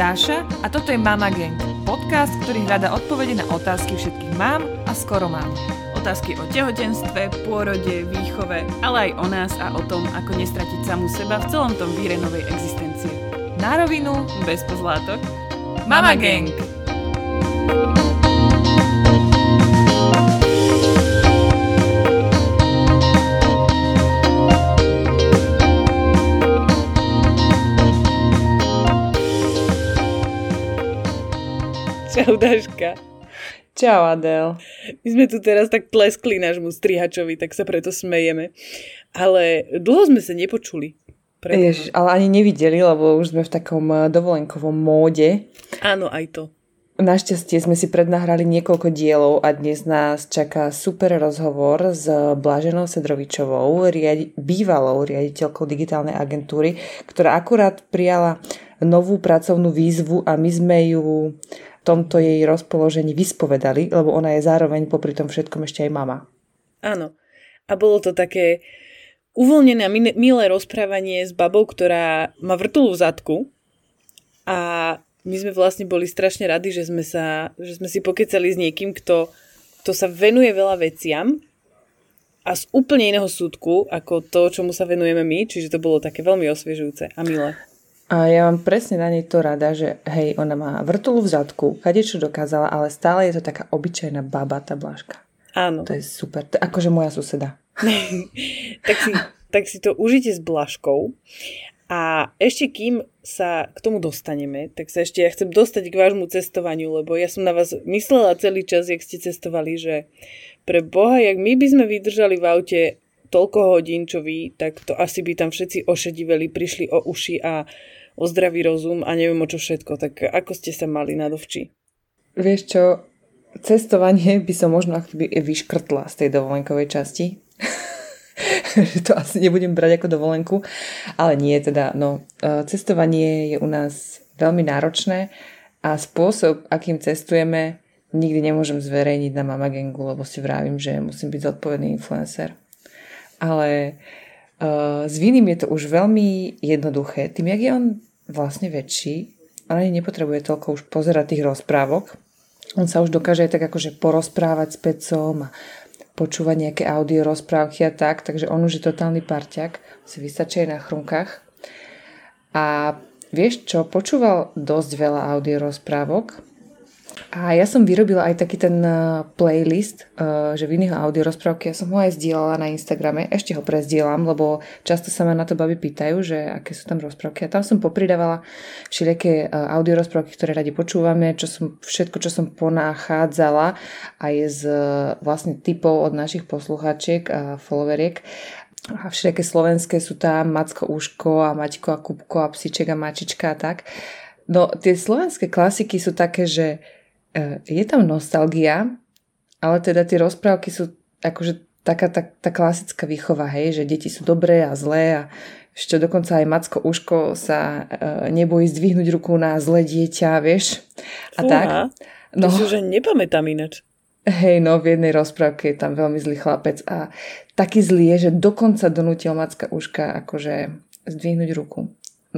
Dáša a toto je Mama Gang, podcast, ktorý hľadá odpovede na otázky všetkých mám a skoro mám. Otázky o tehotenstve, pôrode, výchove, ale aj o nás a o tom, ako nestratiť samú seba v celom tom víre novej existencie. Na rovinu, bez pozlátok. Mama Gang! Čau, Dáška. Čau, Adel. My sme tu teraz tak tleskli nášmu strihačovi, tak sa preto smejeme. Ale dlho sme sa nepočuli. Ježiš, ale ani nevideli, lebo už sme v takom dovolenkovom móde. Áno, aj to. Našťastie sme si prednahrali niekoľko dielov a dnes nás čaká super rozhovor s Blaženou Sedrovičovou, bývalou riaditeľkou digitálnej agentúry, ktorá akurát prijala novú pracovnú výzvu a my sme ju tomto jej rozpoložení vyspovedali, lebo ona je zároveň popri tom všetkom ešte aj mama. Áno. A bolo to také uvoľnené a milé rozprávanie s babou, ktorá má vrtuľu v zadku. A my sme vlastne boli strašne radi, že sme si pokecali s niekým, kto sa venuje veľa veciam a z úplne iného súdku, ako to, čomu sa venujeme my. Čiže to bolo také veľmi osviežujúce a milé. A ja mám presne na nej to rada, že hej, ona má vrtuľu v zadku, kadečo dokázala, ale stále je to taká obyčajná baba, tá Blažka. Áno. To je super, to je akože moja suseda. tak si to užite s Blažkou. A ešte kým sa k tomu dostaneme, tak sa ešte ja chcem dostať k vášmu cestovaniu, lebo ja som na vás myslela celý čas, jak ste cestovali, že pre Boha, jak my by sme vydržali v aute toľko hodín, čo vy, tak to asi by tam všetci ošediveli, prišli o uši a o zdravý rozum a neviem o čo všetko. Tak ako ste sa mali na dovči? Vieš čo, cestovanie by som možno akoby vyškrtla z tej dovolenkovej časti. To asi nebudem brať ako dovolenku, ale nie teda. No, cestovanie je u nás veľmi náročné a spôsob, akým cestujeme, nikdy nemôžem zverejniť na Mama Gangu, lebo si vravím, že musím byť zodpovedný influencer. Ale s Vinim je to už veľmi jednoduché. Tým, jak je on vlastne väčší, on ani nepotrebuje toľko už pozerať tých rozprávok. On sa už dokáže aj tak akože porozprávať s Pecom a počúvať nejaké audio rozprávky a tak, takže on už je totálny parťak, si vystačí aj na chrunkách. A vieš čo, počúval dosť veľa audio rozprávok a ja som vyrobila aj taký ten playlist, že v iného audio rozprávky, ja som ho aj zdieľala na Instagrame, ešte ho prezdielam, lebo často sa ma na to baby pýtajú, že aké sú tam rozprávky a tam som popridávala všelijaké audio rozprávky, ktoré radi počúvame, všetko, čo som ponachádzala aj z vlastne tipov od našich posluchačiek a followeriek. A všelijaké slovenské sú tam Macko Uško a Maťko a Kupko a Psiček a Mačička a tak. No tie slovenské klasiky sú také, že je tam nostalgia, ale teda tie rozprávky sú akože taká tá klasická výchova, hej, že deti sú dobré a zlé a ešte dokonca aj Macko Uško sa nebojí zdvihnúť ruku na zlé dieťa, vieš. A Fúha, tak. No, to že nepamätám ináč. Hej, no v jednej rozprávke je tam veľmi zlý chlapec a taký zlý je, že dokonca donútil Macka Uška akože zdvihnúť ruku.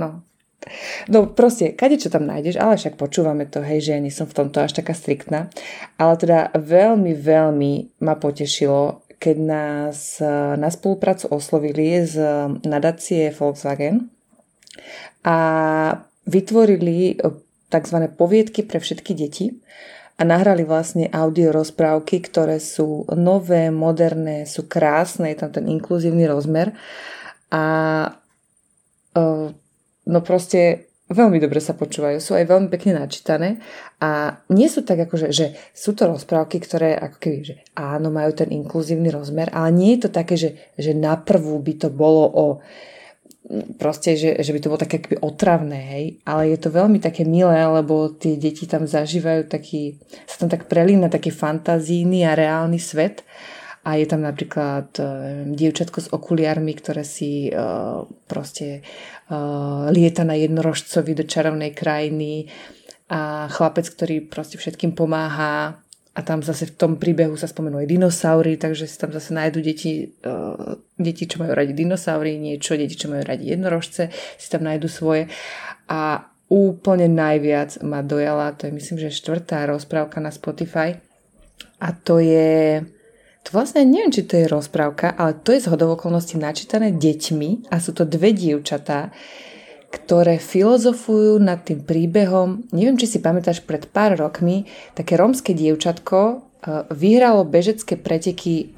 No proste, kadečo tam nájdeš, ale však počúvame to, hej, že ja nie som v tomto až taká striktná. Ale teda veľmi, veľmi ma potešilo, keď nás na spoluprácu oslovili z nadácie Volkswagen a vytvorili tzv. Poviedky pre všetky deti a nahrali vlastne audio rozprávky, ktoré sú nové, moderné, sú krásne, je tam ten inkluzívny rozmer a no proste veľmi dobre sa počúvajú, sú aj veľmi pekne načítané a nie sú tak akože, že sú to rozprávky, ktoré ako keby, že áno, majú ten inkluzívny rozmer, ale nie je to také, že naprvú by to bolo o proste, že by to bolo také akoby otravné, hej, ale je to veľmi také milé, lebo tie deti tam zažívajú sa tam tak prelína taký fantazíny a reálny svet. A je tam napríklad dievčatko s okuliarmi, ktoré si lieta na jednorožcovi do čarovnej krajiny a chlapec, ktorý proste všetkým pomáha a tam zase v tom príbehu sa spomenú aj dinosaury, takže si tam zase nájdu deti, čo majú radi dinosaury, deti, čo majú radi jednorožce, si tam nájdu svoje. A úplne najviac ma dojala, to je myslím, že 4. rozprávka na Spotify a to vlastne neviem, či to je rozprávka, ale to je zhodou okolností načítané deťmi a sú to 2 dievčatá, ktoré filozofujú nad tým príbehom. Neviem, či si pamätáš, pred pár rokmi také rómske dievčatko vyhralo bežecké preteky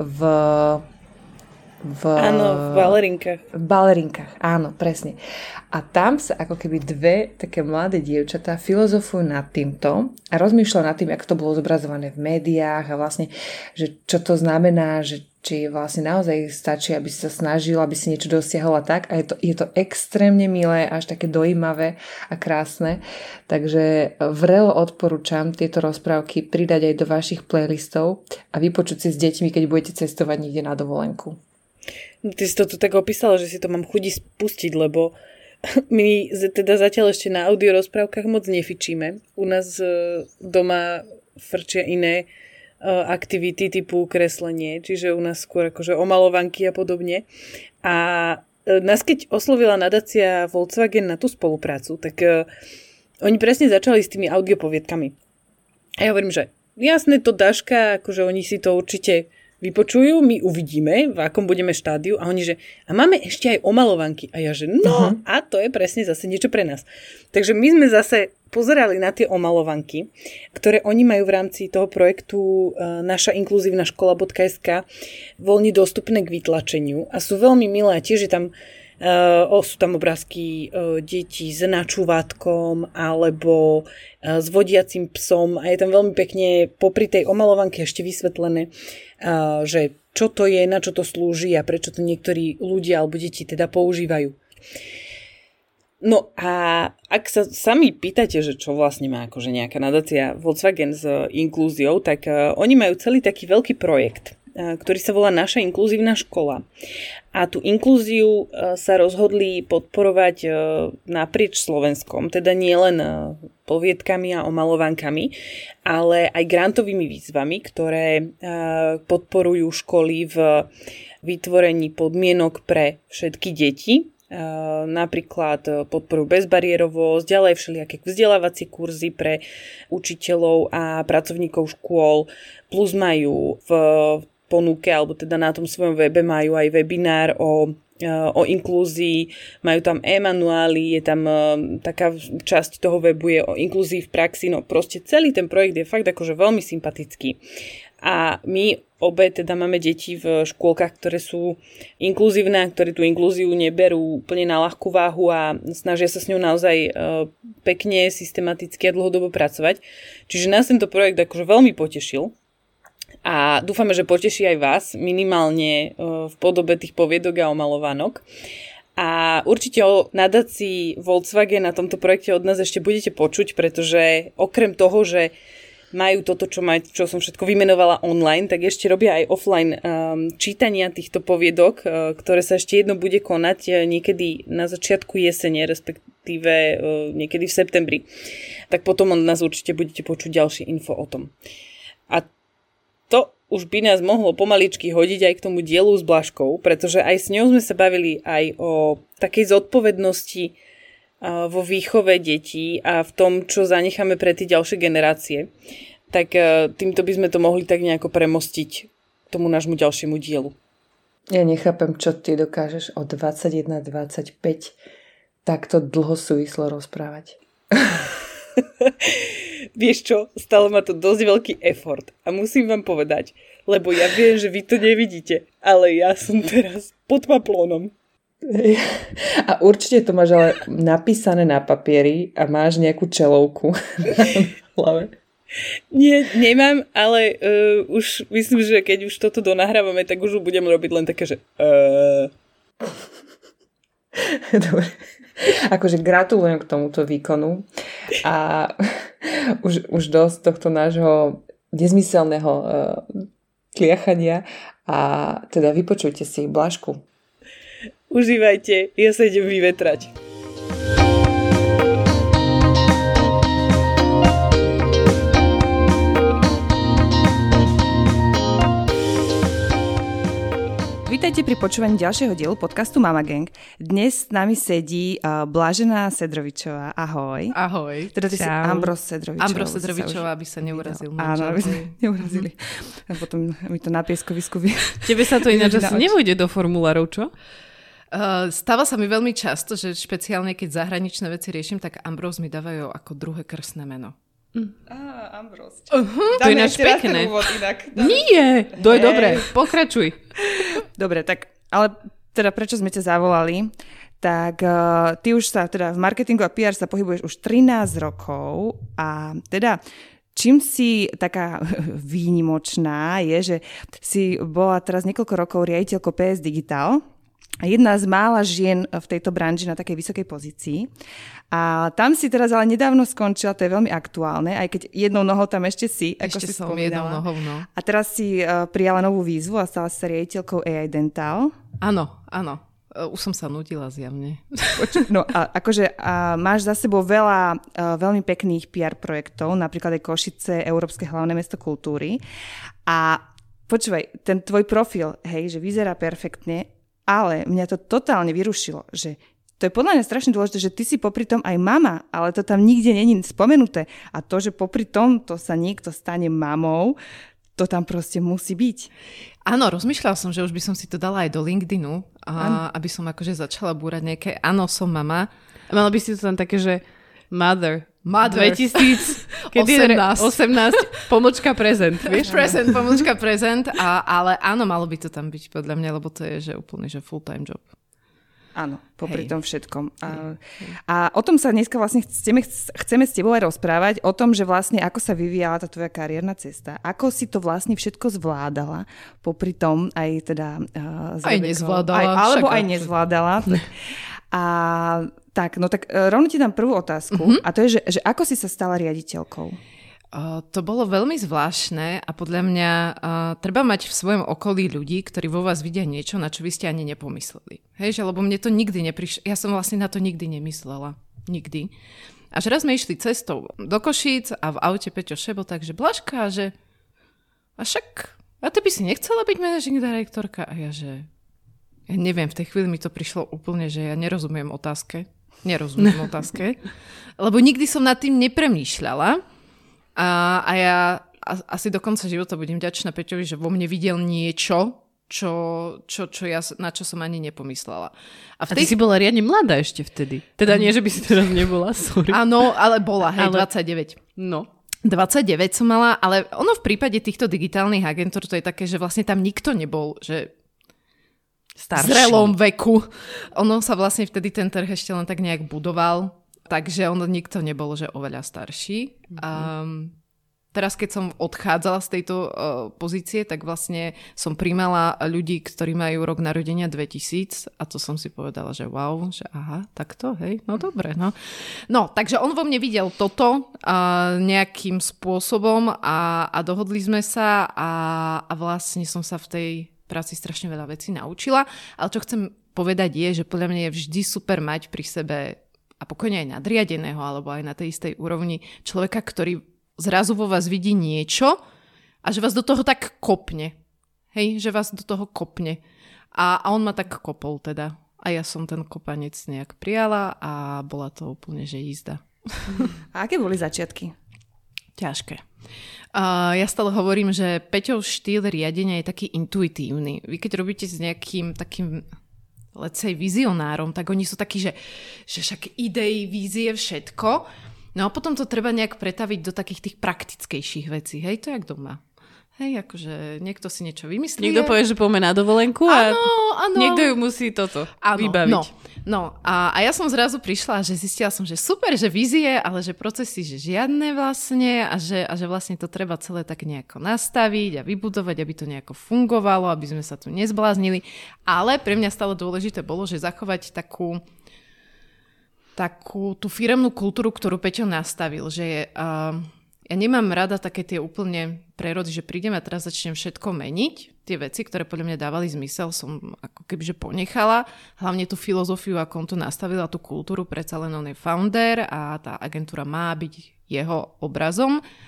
áno, v balerinkách. V balerinkách, áno, presne. A tam sa ako keby 2 také mladé dievčatá filozofujú nad týmto a rozmýšľajú nad tým, ako to bolo zobrazované v médiách a vlastne, že čo to znamená, že či vlastne naozaj stačí, aby si sa snažil, aby si niečo dosiahol a tak. A je to extrémne milé, až také dojímavé a krásne. Takže vrelo odporúčam tieto rozprávky pridať aj do vašich playlistov a vypočuť si s deťmi, keď budete cestovať niekde na dovolenku. Ty si to tu tak opísala, že si to mám chudi spustiť, lebo my teda zatiaľ ešte na audio rozprávkach moc nefičíme. U nás doma frčia iné aktivity typu kreslenie, čiže u nás skôr akože omalovanky a podobne. A nás keď oslovila nadácia Volkswagen na tú spoluprácu, tak oni presne začali s tými audiopoviedkami. A ja hovorím, že jasné, to Daška, akože oni si to určite vypočujú, my uvidíme, v akom budeme štádiu a oni, že a máme ešte aj omalovanky. A ja, že no, a to je presne zase niečo pre nás. Takže my sme zase pozerali na tie omalovanky, ktoré oni majú v rámci toho projektu naša inkluzívna škola.sk voľne dostupné k vytlačeniu a sú veľmi milé. Tiež je tam sú tam obrázky detí s načúvatkom alebo s vodiacím psom a je tam veľmi pekne popri tej omalovanke ešte vysvetlené, že čo to je, na čo to slúži a prečo to niektorí ľudia alebo deti teda používajú. No a ak sa sami pýtate, že čo vlastne má akože nejaká nadácia Volkswagen s inklúziou, tak oni majú celý taký veľký projekt, ktorý sa volá Naša inkluzívna škola. A tú inklúziu sa rozhodli podporovať naprieč Slovenskom, teda nie len poviedkami a omalovankami, ale aj grantovými výzvami, ktoré podporujú školy v vytvorení podmienok pre všetky deti. Napríklad podporujú bezbariérovosť, ďalej všelijaké vzdelávacie kurzy pre učiteľov a pracovníkov škôl, plus majú v ponuke, alebo teda na tom svojom webe majú aj webinár o inklúzii, majú tam e-manuály, je tam taká časť toho webu je o inklúzii v praxi, no proste celý ten projekt je fakt akože veľmi sympatický. A my obe teda máme deti v škôlkach, ktoré sú inkluzívne, ktoré tú inklúziu neberú úplne na ľahkú váhu a snažia sa s ňou naozaj pekne, systematicky a dlhodobo pracovať. Čiže nás tento projekt akože veľmi potešil. A dúfame, že poteší aj vás, minimálne v podobe tých poviedok a omalovanok. A určite o nadácii Volkswagen na tomto projekte od nás ešte budete počuť, pretože okrem toho, že majú toto, čo som všetko vymenovala online, tak ešte robia aj offline čítania týchto poviedok, ktoré sa ešte jedno bude konať niekedy na začiatku jesene, respektíve niekedy v septembri. Tak potom od nás určite budete počuť ďalšie info o tom. A to už by nás mohlo pomaličky hodiť aj k tomu dielu s Blažkou, pretože aj s ňou sme sa bavili aj o takej zodpovednosti vo výchove detí a v tom, čo zanecháme pre tie ďalšie generácie. Tak týmto by sme to mohli tak nejako premostiť tomu nášmu ďalšiemu dielu. Ja nechápem, čo ty dokážeš o 21-25 takto dlho súvislo rozprávať. Vieš čo, stále má to dosť veľký effort a musím vám povedať, lebo ja viem, že vy to nevidíte, ale ja som teraz pod paplónom. A určite to máš ale napísané na papieri a máš nejakú čelovku na hlave. Nie, nemám, ale už myslím, že keď už toto donahrávame, tak už budem robiť len také, že Dobre. Akože gratulujem k tomuto výkonu a už dosť tohto nášho nezmyselného tliachania a teda vypočujte si Blažku. Užívajte, ja sa idem vyvetrať. Vítajte Vítajte pri počúvaní ďalšieho dielu podcastu Mama Gang. Dnes s nami sedí Blažená Sedrovičová. Ahoj. Ahoj. Teda ty si Ambros Sedrovičová. Ambros Sedrovičová, aby sa neurazil. Áno, aby sa neurazili. A potom mi to na pieskovisku vie. Tebe sa to ináč asi nevojde do formulárov, čo? Stáva sa mi veľmi často, že špeciálne keď zahraničné veci riešim, tak Ambros mi dávajú ako druhé krstné meno. Ambros. To je ináč pekné. Nie, to je dobré. Pokračuj. Dobre, tak, ale teda prečo sme ťa zavolali? Tak ty už sa teda v marketingu a PR sa pohybuješ už 13 rokov a teda čím si taká výnimočná je, že si bola teraz niekoľko rokov riaditeľkou PS Digital. Jedna z mála žien v tejto branži na takej vysokej pozícii. A tam si teraz ale nedávno skončila, to je veľmi aktuálne, aj keď jednou nohou tam ešte si, ako ešte si som spomínala. jednou nohou, no. A teraz si prijala novú výzvu a stala sa riaditeľkou AI Dental. Áno. Už som sa nudila zjavne. No a akože máš za sebou veľa veľmi pekných PR projektov, napríklad aj Košice, Európske hlavné mesto kultúry. A počúvaj, ten tvoj profil, hej, že vyzerá perfektne, ale mňa to totálne vyrušilo, že to je podľa mňa strašne dôležité, že ty si popri tom aj mama, ale to tam nikde není spomenuté. A to, že popri tom to sa niekto stane mamou, to tam proste musí byť. Áno, rozmýšľala som, že už by som si to dala aj do LinkedInu, aby som akože začala búrať nejaké áno, som mama. Mala by si to tam také, že Mother 2018, pomočka present, vieš? Pomočka present, ale áno, malo by to tam byť podľa mňa, lebo to je že úplne že full-time job. Áno, popri tom všetkom. A o tom sa dneska vlastne chceme s tebou aj rozprávať, o tom, že vlastne ako sa vyvíjala tá tvoja kariérna cesta, ako si to vlastne všetko zvládala, popri tom aj teda... aj nezvládala. Alebo aj nezvládala. A tak, no tak rovno ti dám prvú otázku a to je, že ako si sa stala riaditeľkou? To bolo veľmi zvláštne a podľa mňa treba mať v svojom okolí ľudí, ktorí vo vás vidia niečo, na čo vy ste ani nepomysleli. Hej, že lebo mne to nikdy neprišlo. Ja som vlastne na to nikdy nemyslela. Nikdy. Až raz sme išli cestou do Košíc a v aute Peťo Šebo, takže Blažka, že a však, a ty by si nechcela byť managing directorka? A ja, že ja neviem, v tej chvíli mi to prišlo úplne, že ja nerozumiem otázke, lebo nikdy som nad tým nepremýšľala. A ja asi do konca života budem vďačná Peťovi, že vo mne videl niečo, na čo som ani nepomyslela. A ty si bola riadne mladá ešte vtedy. Teda nie, že by si teraz nebola, sorry. Áno, ale bola, hej, 29. No. 29 som mala, ale ono v prípade týchto digitálnych agentúr to je také, že vlastne tam nikto nebol, že starší. V zrelom veku. Ono sa vlastne vtedy ten trh ešte len tak nejak budoval. Takže nikto nebol, že oveľa starší. Teraz, keď som odchádzala z tejto pozície, tak vlastne som prijímala ľudí, ktorí majú rok narodenia 2000 a to som si povedala, že wow, že aha, takto, hej, no dobre, no. No, takže on vo mne videl toto nejakým spôsobom a dohodli sme sa a vlastne som sa v tej práci strašne veľa vecí naučila. Ale čo chcem povedať je, že podľa mňa je vždy super mať pri sebe a pokojne aj nadriadeného, alebo aj na tej istej úrovni človeka, ktorý zrazu vo vás vidí niečo a že vás do toho tak kopne. Hej, že vás do toho kopne. A on ma tak kopol teda. A ja som ten kopanec nejak prijala a bola to úplne, že jízda. A aké boli začiatky? Ťažké. Ja stále hovorím, že Peťov štýl riadenia je taký intuitívny. Vy keď robíte s nejakým takým let's say vizionárom, tak oni sú takí, že však idei, vízie, všetko. No a potom to treba nejak pretaviť do takých tých praktickejších vecí. Hej, to je jak doma. Hej, akože niekto si niečo vymyslí. Niekto povie, že poďme na dovolenku a niekto ju musí vybaviť. No a ja som zrazu prišla, že zistila som, že super, že vízie, ale že procesy, že žiadne vlastne a že vlastne to treba celé tak nejako nastaviť a vybudovať, aby to nejako fungovalo, aby sme sa tu nezbláznili. Ale pre mňa stále dôležité bolo, že zachovať takú tú firemnú kultúru, ktorú Peťo nastavil, že je... Ja nemám rada také tie úplne prerody, že prídem a teraz začnem všetko meniť. Tie veci, ktoré podľa mňa dávali zmysel, som ako kebyže ponechala. Hlavne tú filozofiu, ako on to nastavila, tú kultúru, predsa len on je founder a tá agentúra má byť jeho obrazom.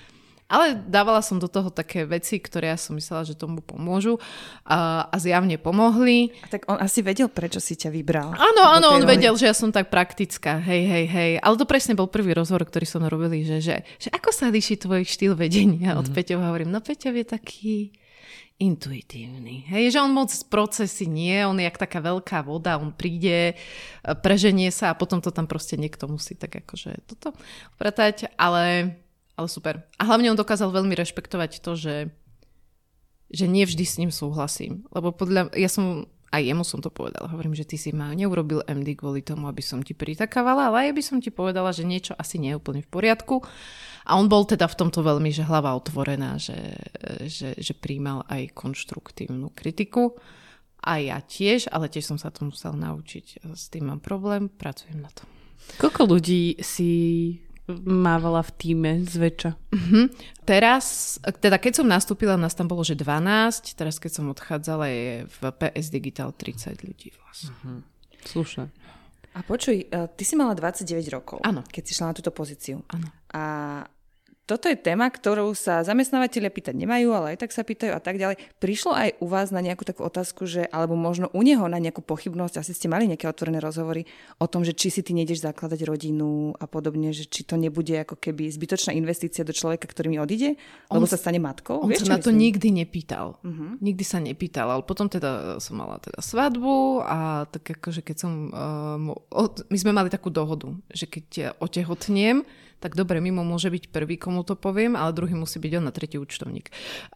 Ale dávala som do toho také veci, ktoré ja som myslela, že tomu pomôžu a zjavne pomohli. A tak on asi vedel, prečo si ťa vybral. Áno, on vedel, že ja som tak praktická. Hej. Ale to presne bol prvý rozhovor, ktorý som robili, že ako sa líši tvoj štýl vedenia od Peťova. Hovorím, no Peťov je taký intuitívny. Hej, že on moc procesy nie, on je jak taká veľká voda, on príde, preženie sa a potom to tam proste niekto musí tak akože toto upratať, ale super. A hlavne on dokázal veľmi rešpektovať to, že nie vždy s ním súhlasím. Lebo aj jemu som to povedala. Hovorím, že ty si ma neurobil MD kvôli tomu, aby som ti pritakávala, ale aj by som ti povedala, že niečo asi nie je úplne v poriadku. A on bol teda v tomto veľmi, že hlava otvorená, že prijímal aj konštruktívnu kritiku. A ja tiež, ale tiež som sa to musel naučiť. S tým mám problém, pracujem na to. Koľko ľudí si mávala v tíme zväčša? Teraz, teda keď som nastúpila, nás tam bolo, že 12, teraz keď som odchádzala, je v PS Digital 30 ľudí vlastne. Slušné. A počuj, ty si mala 29 rokov, áno, keď si šla na túto pozíciu. Áno. A toto je téma, ktorú sa zamestnávateľia pýtať nemajú, ale aj tak sa pýtajú a tak ďalej. Prišlo aj u vás na nejakú takú otázku, že, alebo možno u neho na nejakú pochybnosť, asi ste mali nejaké otvorené rozhovory o tom, že či si ty nejdeš zakladať rodinu a podobne, že či to nebude ako keby zbytočná investícia do človeka, ktorý mi odíde, lebo sa stane matkou? On sa na to nikdy nepýtal. Nikdy sa nepýtal, ale potom teda som mala teda svadbu a tak akože keď som... my sme mali takú dohodu, že keď otehotnem, tak dobre, mimo môže byť prvý, komu to poviem, ale druhý musí byť on na tretí účtovník.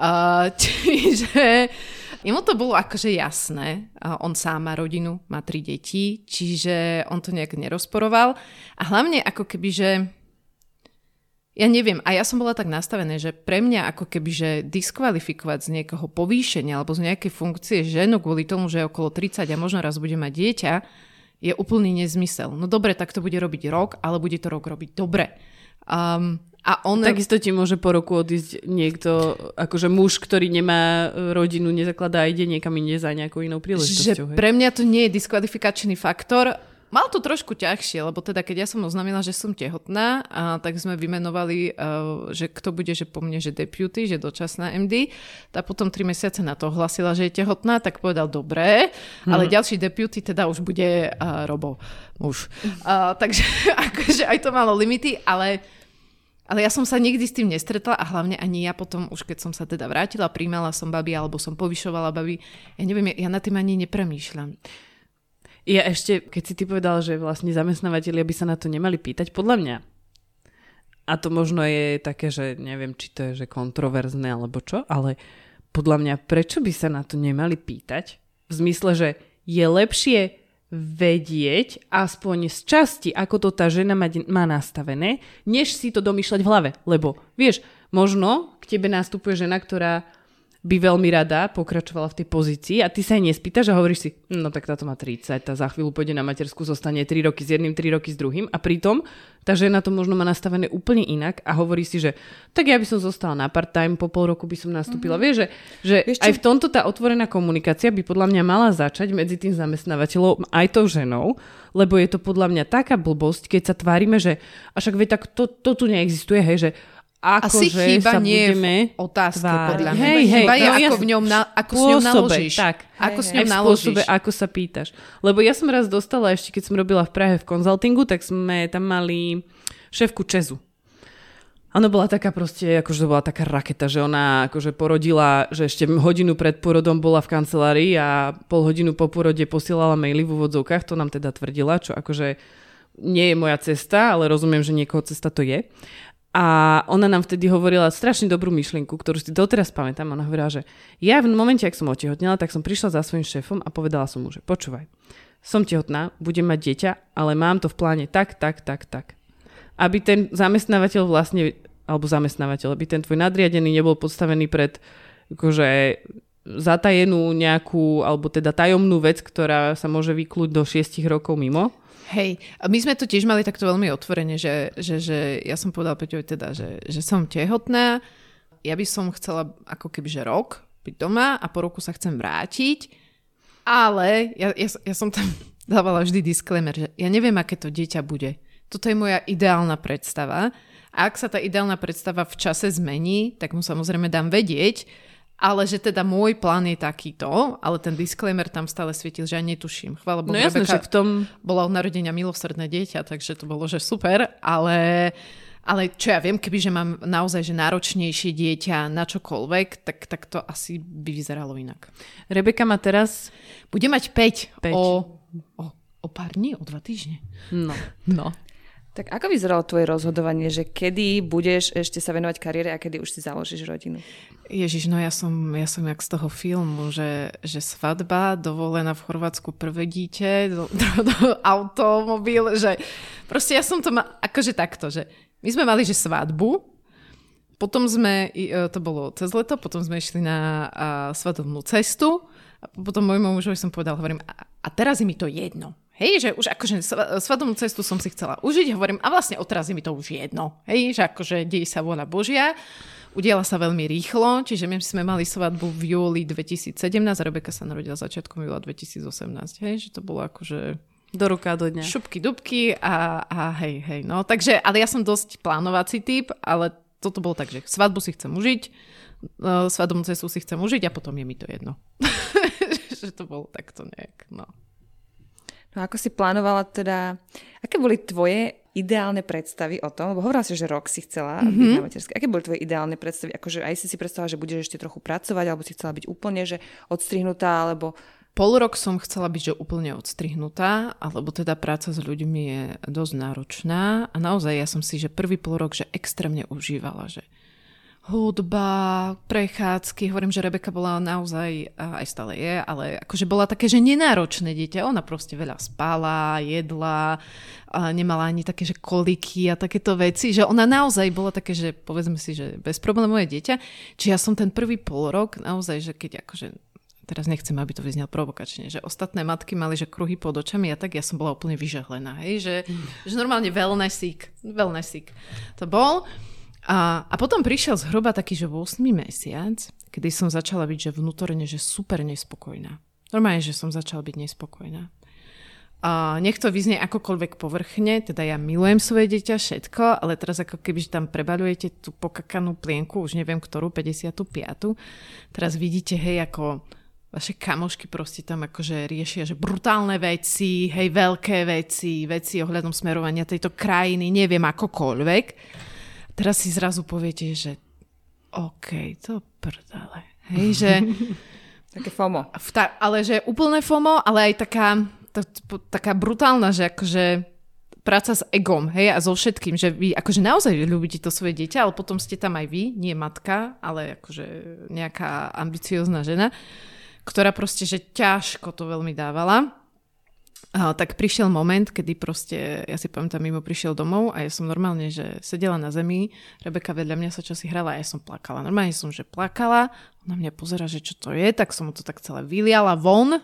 Čiže jemu to bolo akože jasné. On sám má rodinu, má 3 deti, čiže on to nejak nerozporoval. A hlavne ako keby, že ja neviem, a ja som bola tak nastavená, že pre mňa ako keby, že diskvalifikovať z niekoho povýšenia alebo z nejakej funkcie ženu kvôli tomu, že je okolo 30 a možno raz bude mať dieťa, je úplný nezmysel. No dobre, tak to bude robiť rok, ale bude to rok robiť dobre. A on... Takisto ti môže po roku odísť niekto, akože muž, ktorý nemá rodinu, nezakladá a ide niekam inde za nejakou inou príležitosťou. Že pre mňa to nie je diskvalifikačný faktor. Mal to trošku ťažšie, lebo teda keď ja som oznámila, že som tehotná, tak sme vymenovali, že kto bude, že po mne, že deputy, že dočasná MD. Tak potom 3 mesiace na to ohlasila, že je tehotná, tak povedal dobre, ale ďalší deputy teda už bude Robo, muž. Takže akože aj to malo limity, ale ja som sa nikdy s tým nestretla a hlavne ani ja potom, už keď som sa teda vrátila, prijímala som baby alebo som povyšovala baby, ja neviem, ja nad tým ani nepremýšľam. Ja ešte, keď si ty povedal, že vlastne zamestnávateľia by sa na to nemali pýtať, podľa mňa, a to možno je také, že neviem, či to je že kontroverzné alebo čo, ale podľa mňa, prečo by sa na to nemali pýtať? V zmysle, že je lepšie vedieť aspoň z časti, ako to tá žena má nastavené, než si to domýšľať v hlave. Lebo, vieš, možno k tebe nastupuje žena, ktorá by veľmi rada pokračovala v tej pozícii a ty sa jej nespýtaš a hovoríš si, no tak táto má 30, tá za chvíľu pôjde na matersku, zostane 3 roky s jedným, 3 roky s druhým a pritom tá žena to možno má nastavené úplne inak a hovorí si, že tak ja by som zostala na part-time, po pol roku by som nastúpila. Vieš, že aj v tomto tá otvorená komunikácia by podľa mňa mala začať medzi tým zamestnávateľom aj tou ženou, lebo je to podľa mňa taká blbosť, keď sa tvárime, že a však veď tak to tu neexistuje, hej, že asi chýba nie v otázke, podľa mňa. Chýba je, ako s ňou naložíš. Tak. Ako s ňou naložíš. Spôsobe, ako sa pýtaš. Lebo ja som raz dostala, ešte keď som robila v Prahe v konzultingu, tak sme tam mali šéfku Česu. Ona bola taká proste, akože to bola taká raketa, že ona akože porodila, že ešte hodinu pred porodom bola v kancelárii a pol hodinu po porode posielala maily v úvodzovkách, to nám teda tvrdila, čo akože nie je moja cesta, ale rozumiem, že niekoho cesta to je. A ona nám vtedy hovorila strašne dobrú myšlienku, ktorú si doteraz pamätám. Ona hovorila, že ja v momente, ak som otehotnela, tak som prišla za svojím šéfom a povedala som mu, že počúvaj, som tehotná, budem mať dieťa, ale mám to v pláne tak. Aby ten zamestnávateľ vlastne, alebo zamestnávateľ, aby ten tvoj nadriadený nebol podstavený pred akože zatajenú nejakú, alebo teda tajomnú vec, ktorá sa môže vyklúť do 6 rokov mimo. Hej, my sme to tiež mali takto veľmi otvorene, že ja som povedala Peťovi teda, že som tehotná, ja by som chcela ako keby, že rok byť doma a po roku sa chcem vrátiť, ale ja som tam dávala vždy disclaimer, že ja neviem, aké to dieťa bude. Toto je moja ideálna predstava A ak sa tá ideálna predstava v čase zmení, tak mu samozrejme dám vedieť, ale že teda môj plán je takýto, ale ten disclaimer tam stále svietil, že ja netuším. Chvála Bohu, jasne, Rebeka v tom... bola od narodenia milosrdné dieťa, takže to bolo, že super, ale čo ja viem, kebyže mám naozaj že náročnejšie dieťa na čokoľvek, tak to asi by vyzeralo inak. Rebeka má teraz... Bude mať 5. O pár dní, o 2 týždne. No. Tak ako vyzeralo tvoje rozhodovanie, že kedy budeš ešte sa venovať kariére a kedy už si založíš rodinu? Ježiš, no ja som jak z toho filmu, že svadba, dovolená v Chorvátsku prvé dieťa, automobil, že proste ja som to akože takto, že my sme mali, že svadbu, potom sme, to bolo cez leto, potom sme išli na svadobnú cestu a potom môjmu mužovi som povedal, hovorím, a teraz je mi to jedno. Hej, že už akože svadobnú cestu som si chcela užiť, hovorím, a vlastne odraz je mi to už jedno. Hej, že akože deje sa vôľa Božia. Udiala sa veľmi rýchlo, čiže my sme mali svadbu v júli 2017 a Rebeka sa narodila začiatkom júla 2018. Hej, že to bolo akože... Do ruka, do dňa. Šupky, dubky a hej, no. Takže, ale ja som dosť plánovací typ, ale toto bolo tak, že svadbu si chcem užiť, svadobnú cestu si chcem užiť a potom je mi to jedno. Že to bolo takto nejak, no. No ako si plánovala teda, aké boli tvoje ideálne predstavy o tom, lebo hovorila si, že rok si chcela byť na materskej. Aké boli tvoje ideálne predstavy? Akože aj si predstavila, že budeš ešte trochu pracovať, alebo si chcela byť úplne že odstrihnutá, alebo... Pol rok som chcela byť že úplne odstrihnutá, alebo teda práca s ľuďmi je dosť náročná a naozaj ja som si, že prvý pol rok, že extrémne užívala, že hudba, prechádzky, hovorím, že Rebeka bola naozaj, aj stále je, ale akože bola také, že nenáročné dieťa, ona proste veľa spala, jedla, nemala ani také, že koliky a takéto veci, že ona naozaj bola také, že povedzme si, že bezproblémové dieťa, čiže ja som ten prvý pol rok naozaj, že keď akože teraz nechcem, aby to vyznel provokačne, že ostatné matky mali, že kruhy pod očami a tak ja som bola úplne vyžehlená, hej, že normálne wellnessík to bol. A potom prišiel zhruba taký, že 8. mesiac, kedy som začala byť, že vnútorne, že super nespokojná. Normálne, že som začala byť nespokojná. A nech to vyznie akokoľvek povrchne, teda ja milujem svoje dieťa, všetko, ale teraz ako keby tam prebaľujete tú pokakanú plienku, už neviem ktorú, 55. Teraz vidíte, hej, ako vaše kamošky proste tam akože riešia, že brutálne veci, hej, veľké veci ohľadom smerovania tejto krajiny, neviem akokoľvek. Teraz si zrazu poviete, že OK, to prdele. Hej, že... Také FOMO. Ale že úplne FOMO, ale aj taká brutálna, že akože práca s egom, hej, a so všetkým, že vy akože naozaj ľúbite to svoje dieťa, ale potom ste tam aj vy, nie matka, ale akože nejaká ambiciózna žena, ktorá proste, že ťažko to veľmi dávala. Tak prišiel moment, kedy proste, ja si pamätám, mimo prišiel domov a ja som normálne, že sedela na zemi, Rebeka vedľa mňa sa čosi hrala a ja som plakala. Normálne som, že plakala, ona mňa pozera, že čo to je, tak som mu to tak celé vyliala von,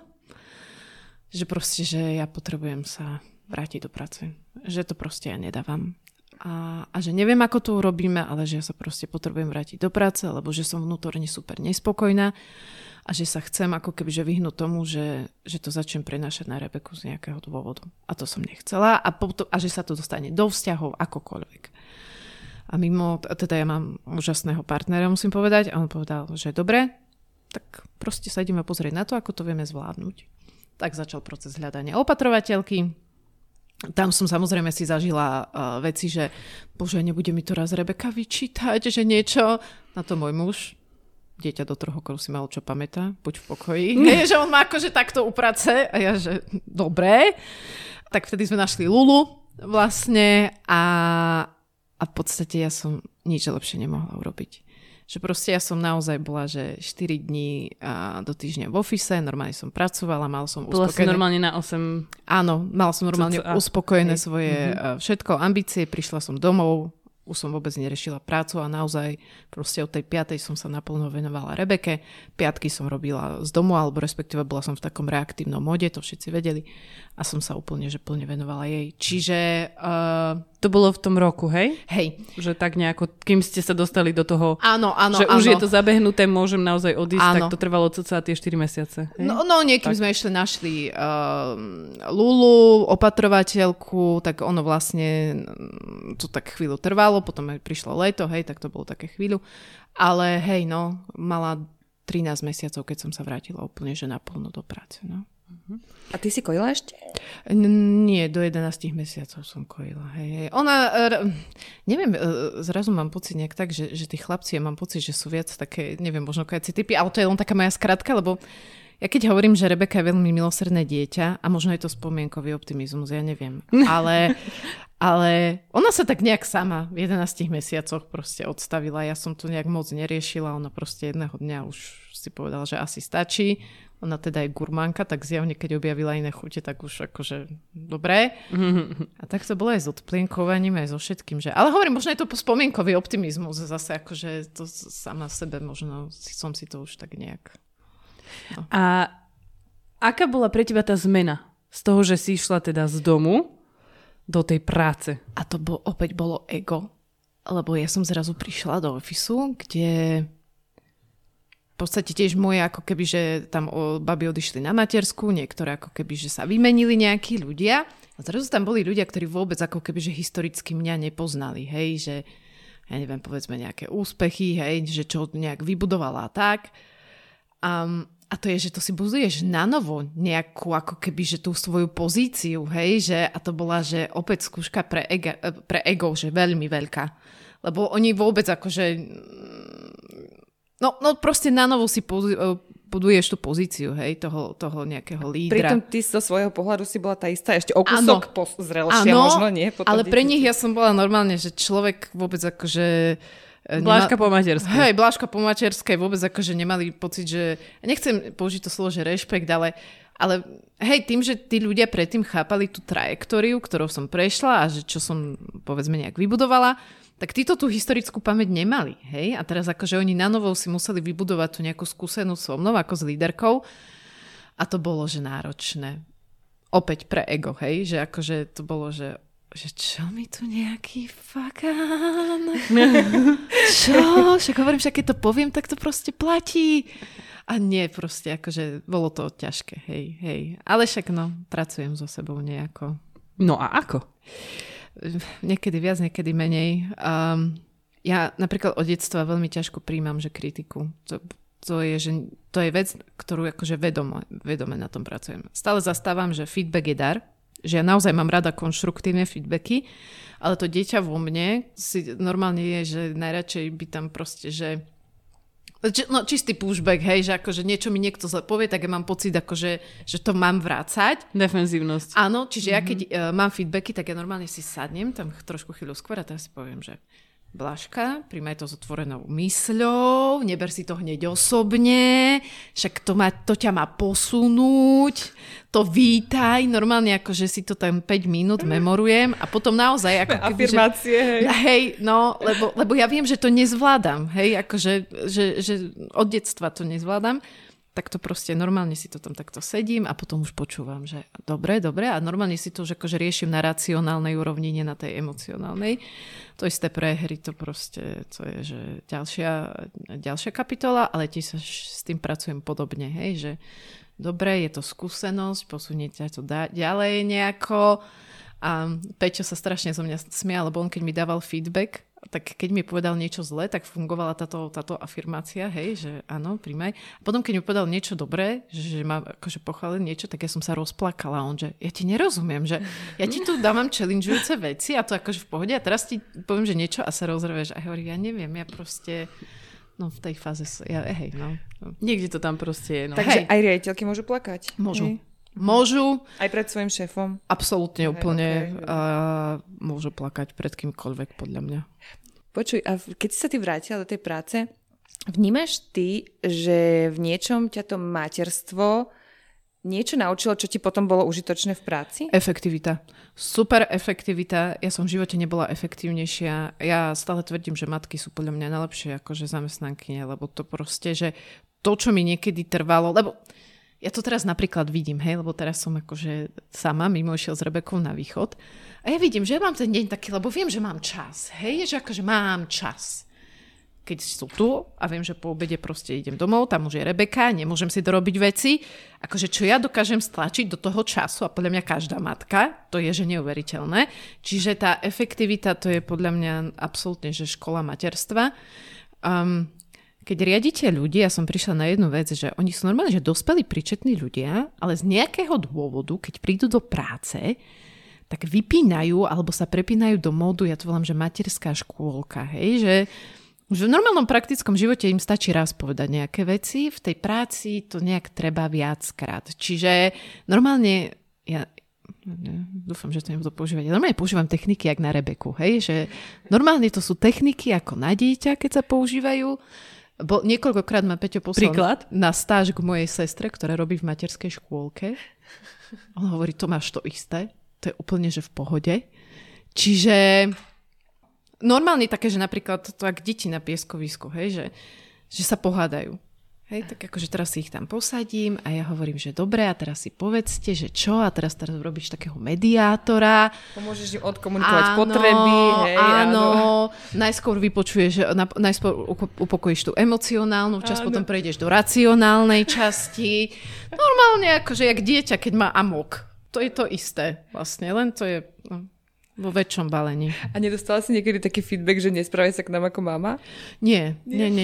že proste, že ja potrebujem sa vrátiť do práce. Že to proste ja nedávam. A že neviem, ako to urobíme, ale že ja sa proste potrebujem vrátiť do práce, lebo že som vnútorne super nespokojná a že sa chcem ako keby že vyhnúť tomu, že to začnem prenášať na Rebeku z nejakého dôvodu. A to som nechcela a že sa to dostane do vzťahov akokoľvek. A mimo, teda ja mám úžasného partnera, musím povedať, a on povedal, že dobre, tak proste sa ideme pozrieť na to, ako to vieme zvládnuť. Tak začal proces hľadania opatrovateľky. Tam som samozrejme si zažila veci, že bože, nebude mi to raz Rebeka vyčítať, že niečo. Na to môj muž, dieťa do 3 rokov si mal čo pamätá, buď v pokoji. Že on má akože takto uprace a ja, že dobre. Tak vtedy sme našli Lulu vlastne a v podstate ja som nič lepšie nemohla urobiť. Že proste ja som naozaj bola, že 4 dní do týždňa v office, normálne som pracovala, mal som uspokojené... Bola si normálne na 8... Áno, mal som normálne uspokojené svoje všetko, ambície, prišla som domov, už som vôbec nerešila prácu a naozaj proste od tej 5. som sa naplno venovala Rebeke, 5. som robila z domu, alebo respektíve bola som v takom reaktívnom móde, to všetci vedeli a som sa úplne, že plne venovala jej. Čiže... To bolo v tom roku, hej? Hej. Že tak nejako, kým ste sa dostali do toho, áno, že už je to zabehnuté, môžem naozaj odísť, tak to trvalo cca tie 4 mesiace. Hej? No niekým sme našli Lulu, opatrovateľku, tak ono vlastne to tak chvíľu trvalo, trvalo, potom aj prišlo leto, hej, tak to bolo také chvíľu. Ale hej, no, mala 13 mesiacov, keď som sa vrátila úplne, že naplno do práce, no. A ty si kojila ešte? Nie, do 11 mesiacov som kojila. Hej. Ona, neviem, zrazu mám pocit nejak tak, že tí chlapci, ja mám pocit, že sú viac také, neviem, možno kajací typy, ale to je len taká moja skratka, lebo ja keď hovorím, že Rebeka je veľmi milosrdné dieťa, a možno je to spomienkový optimizmus, ja neviem, ale ona sa tak nejak sama v 11 mesiacoch proste odstavila, ja som to nejak moc neriešila, ona proste jedného dňa už si povedala, že asi stačí. Ona teda je gurmánka, tak zjavne, keď objavila iné chute, tak už akože dobré. A tak to bolo aj s odplienkovaním, aj so všetkým. Že... Ale hovorím, možno je to spomienkový optimizmus. Zase akože to sama sebe možno som si to už tak nejak... No. A aká bola pre teba tá zmena z toho, že si išla teda z domu do tej práce? A to opäť bolo ego. Lebo ja som zrazu prišla do ofisu, kde... V podstate tiež moje ako keby, že tam baby odišli na matersku, niektoré ako keby, že sa vymenili nejakí ľudia. A zrazu tam boli ľudia, ktorí vôbec ako keby, že historicky mňa nepoznali, hej, že ja neviem, povedzme nejaké úspechy, hej, že čo nejak vybudovala a tak. A to je, že to si buduješ na novo nejakú ako keby, že tú svoju pozíciu, hej, že a to bola, že opäť skúška pre ego, že veľmi veľká. Lebo oni vôbec akože... No proste na novo si buduješ tú pozíciu, hej, toho nejakého lídra. Pritom ty zo svojho pohľadu si bola tá istá, ešte o kúsok zrelšia možno, nie? Potom ale pre nich ja som bola normálne, že človek vôbec akože... Bláška po materskej. Hej, bláška po materskej, vôbec akože nemali pocit, že... Nechcem použiť to slovo, že rešpekt, ale hej, tým, že tí ľudia predtým chápali tú trajektóriu, ktorou som prešla a že čo som, povedzme, nejak vybudovala, tak títo tú historickú pamäť nemali, hej? A teraz akože oni na novo si museli vybudovať tú nejakú skúsenú so mnou, ako s líderkou. A to bolo, že náročné. Opäť pre ego, hej? Že akože to bolo, že čo mi tu nejaký fakán? Čo? Však hovorím, však keď to poviem, tak to proste platí. A nie, proste akože bolo to ťažké, hej. Ale však no, pracujem so sebou nejako. No a ako? Niekedy viac, niekedy menej. Ja napríklad od detstva veľmi ťažko príjmam, že kritiku. To je vec, ktorú akože vedome na tom pracujem. Stále zastávam, že feedback je dar, že ja naozaj mám rada konštruktívne feedbacky, ale to dieťa vo mne si normálne je, že najradšej by tam proste, že no čistý pushback, hej, že akože niečo mi niekto zle povie, tak ja mám pocit, akože, že to mám vrácať. Defenzívnosť. Áno, čiže ja keď mám feedbacky, tak ja normálne si sadnem tam trošku chvíľu skôr a teraz si poviem, že Blažka, príjmaj to s otvorenou mysľou, neber si to hneď osobne, však to ťa má posunúť, to vítaj, normálne akože si to tam 5 minút memorujem a potom naozaj ako keby, afirmácie, hej, no, lebo ja viem, že to nezvládam, hej, akože že od detstva to nezvládam, tak to proste normálne si to tam takto sedím a potom už počúvam, že dobre a normálne si to už akože riešim na racionálnej úrovni, nie na tej emocionálnej. To isté pre hry, to proste, to je, že ďalšia kapitola, ale tiež sa s tým pracujem podobne, hej, že dobre, je to skúsenosť, posunie ťa to ďalej nejako a Peťo sa strašne zo mňa smial, lebo on keď mi dával feedback, tak keď mi povedal niečo zlé, tak fungovala táto afirmácia, hej, že áno, príjmaj. A potom, keď mi povedal niečo dobré, že ma akože pochválil niečo, tak ja som sa rozplakala. On, že ja ti nerozumiem, že ja ti tu dávam challengeujúce veci a to akože v pohode a teraz ti poviem, že niečo a sa rozrveš. A hovorí, ja neviem, ja proste... No v tej fáze, hej, no. Niekde to tam proste je, no. Takže aj riaditeľky môžu plakať? Môžu. Hej. Môžu. Aj pred svojim šéfom? Absolútne, úplne. Okay. Môžu plakať pred kýmkoľvek, podľa mňa. Počuj, a keď si sa ty vrátila do tej práce, vnímaš ty, že v niečom ťa to materstvo niečo naučilo, čo ti potom bolo užitočné v práci? Efektivita. Super efektivita. Ja som v živote nebola efektívnejšia. Ja stále tvrdím, že matky sú podľa mňa najlepšie akože zamestnankyne, lebo to proste, že to, čo mi niekedy trvalo, lebo ja to teraz napríklad vidím, hej, lebo teraz som akože sama mimo išiel s Rebekou na východ a ja vidím, že ja mám ten deň taký, lebo viem, že mám čas, hej, že akože mám čas. keď sú tu a viem, že po obede proste idem domov, tam už je Rebeka, nemôžem si dorobiť veci. Akože čo ja dokážem stlačiť do toho času a podľa mňa každá matka, to je že neuveriteľné. Čiže tá efektivita, to je podľa mňa absolútne, že škola materstva. Keď riadite ľudí, ja som prišla na jednu vec, že oni sú normálne, že dospelí príčetní ľudia, ale z nejakého dôvodu, keď prídu do práce, tak vypínajú alebo sa prepínajú do módu, ja to volám, že materská škôlka, hej, že v normálnom praktickom živote im stačí raz povedať nejaké veci, v tej práci to nejak treba viackrát. Čiže normálne, dúfam, že to nebudú používať, ja normálne používam techniky jak na Rebeku, hej, že normálne to sú techniky ako na dieťa, keď sa používajú. Niekoľkokrát ma Peťo poslal na stáž k mojej sestre, ktorá robí v materskej škôlke. On hovorí, to máš to isté, to je úplne, že v pohode. Čiže normálne také, že napríklad to ak deti na pieskovisku, hej, že sa pohádajú. Hej, tak akože teraz si ich tam posadím a ja hovorím, že dobre, a teraz si povedzte, že čo, a teraz robíš takého mediátora. Pomôžeš im odkomunikovať potreby. Hej, áno. Najskôr vypočuješ, najskôr upokojíš tú emocionálnu časť, potom prejdeš do racionálnej časti. Normálne akože jak dieťa, keď má amok. To je to isté vlastne, len to je vo väčšom balení. A nedostala si niekedy taký feedback, že nesprávaj sa k nám ako mama? Nie.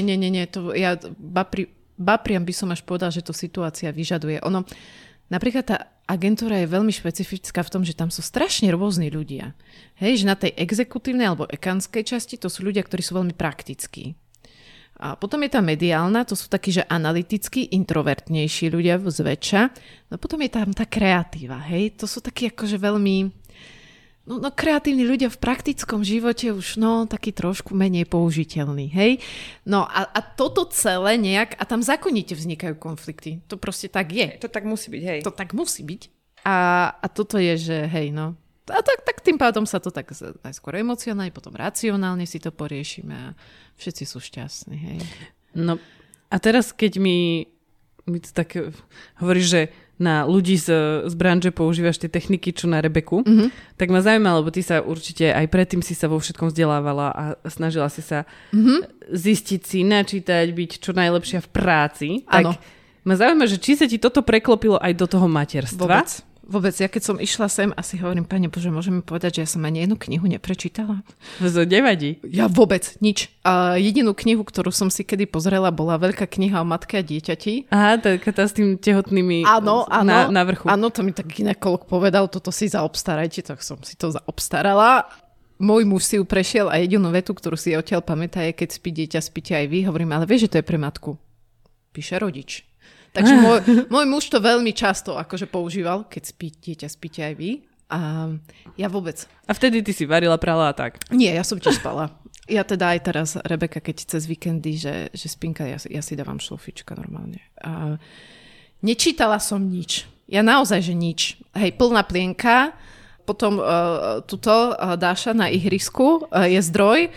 To ja bapriam by som až povedal, že to situácia vyžaduje. Napríklad tá agentúra je veľmi špecifická v tom, že tam sú strašne rôzni ľudia. Hej, že na tej exekutívnej alebo ekanskej časti to sú ľudia, ktorí sú veľmi praktickí. A potom je tá mediálna, to sú takí, že analytickí, introvertnejší ľudia zväčša. No potom je tam tá kreatíva, hej. To sú takí akože veľmi kreatívni ľudia v praktickom živote už taký trošku menej použiteľný, hej. No a toto celé nejak, a tam zákonite vznikajú konflikty. To proste tak je. To tak musí byť, hej. To tak musí byť. A toto je, že hej, a tak tým pádom sa to tak najskôr emocionálne, potom racionálne si to poriešime a všetci sú šťastní, hej. No a teraz, keď mi to tak hovoríš, že na ľudí z branže používaš tie techniky, čo na Rebeku, tak ma zaujíma, lebo ty sa určite aj predtým si sa vo všetkom vzdelávala a snažila si sa zistiť si, načítať, byť čo najlepšia v práci. Áno. Tak ma zaujíma, že či sa ti toto preklopilo aj do toho materstva? Vôbec. Ja keď som išla sem, asi hovorím, Pane Bože, môžeme povedať, že ja som ani jednu knihu neprečítala? To nevadí. Ja vôbec, nič. Jedinú knihu, ktorú som si kedy pozrela, bola veľká kniha o matke a dieťati. Aha, tá s tým tehotnými na vrchu. Áno, to mi tak gynekolog povedal, toto si zaobstarajte, tak som si to zaobstarala. Môj muž si ju prešiel a jedinú vetu, ktorú si odtiaľ pamätá, je, keď spí dieťa, spíte aj vy. Hovorím, ale vieš, že to je pre matku. Píše rodič. Takže môj muž to veľmi často akože používal, keď spí dieťa, spíte aj vy. A ja vôbec. A vtedy ty si varila, prala a tak? Nie, ja som tiež spala. Ja teda aj teraz, Rebeka, keď cez víkendy, že spinka, ja si dávam šlofička normálne. A nečítala som nič. Ja naozaj, že nič. Hej, plná plienka, potom tuto Dáša na ihrisku je zdroj.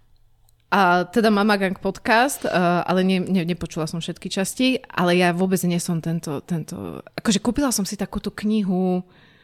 A teda Mama Gang podcast, ale nepočula som všetky časti, ale ja vôbec nie som tento akože kúpila som si takúto knihu,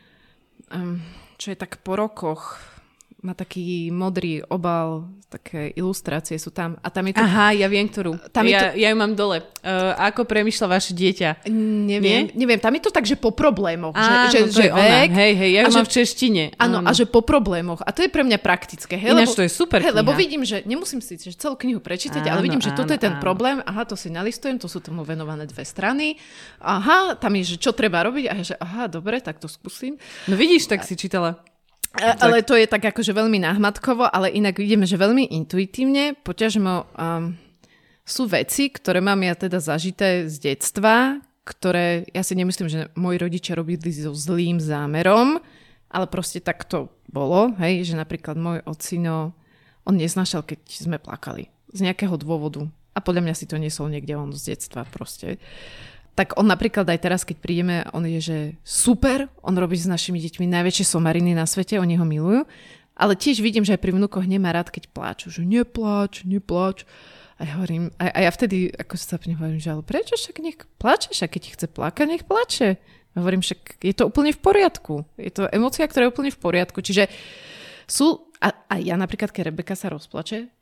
čo je tak po rokoch, má taký modrý obal, také ilustrácie sú tam. A tam je to... Aha, ja viem, ktorú. Ja ju mám dole. Ako premýšľa vaše dieťa? Neviem, tam je to tak, že po problémoch. Že vek, hej, ja ju mám v češtine. Áno, a že po problémoch. A to je pre mňa praktické. Ináč to je super kniha. Lebo vidím, že nemusím si celú knihu prečítať, ale vidím, že toto je ten problém. Aha, to si nalistujem, to sú tomu venované 2 strany. Aha, tam je, že čo treba robiť. A že aha, dobre, tak to skúsim. No vidíš, tak si čítala. Ale to je tak akože veľmi náhmatkovo, ale inak vidíme, že veľmi intuitívne. Poťažmo sú veci, ktoré mám ja teda zažité z detstva, ktoré ja si nemyslím, že moji rodičia robili so zlým zámerom, ale proste tak to bolo, hej, že napríklad môj ocino, on neznášal, keď sme plakali z nejakého dôvodu. A podľa mňa si to nesol niekde on z detstva proste. Tak on napríklad aj teraz, keď prídeme, on je, že super, on robí s našimi deťmi najväčšie somariny na svete, oni ho milujú, ale tiež vidím, že aj pri vnúkoch nemá rád, keď pláču, že nepláč. A ja hovorím, a ja vtedy ako sa hovorím, že ale prečo, však nech pláče, však keď chce plakať, nech pláče. A hovorím, však je to úplne v poriadku. Je to emócia, ktorá je úplne v poriadku. Čiže sú, a ja napríklad, keď Rebeka sa rozplače,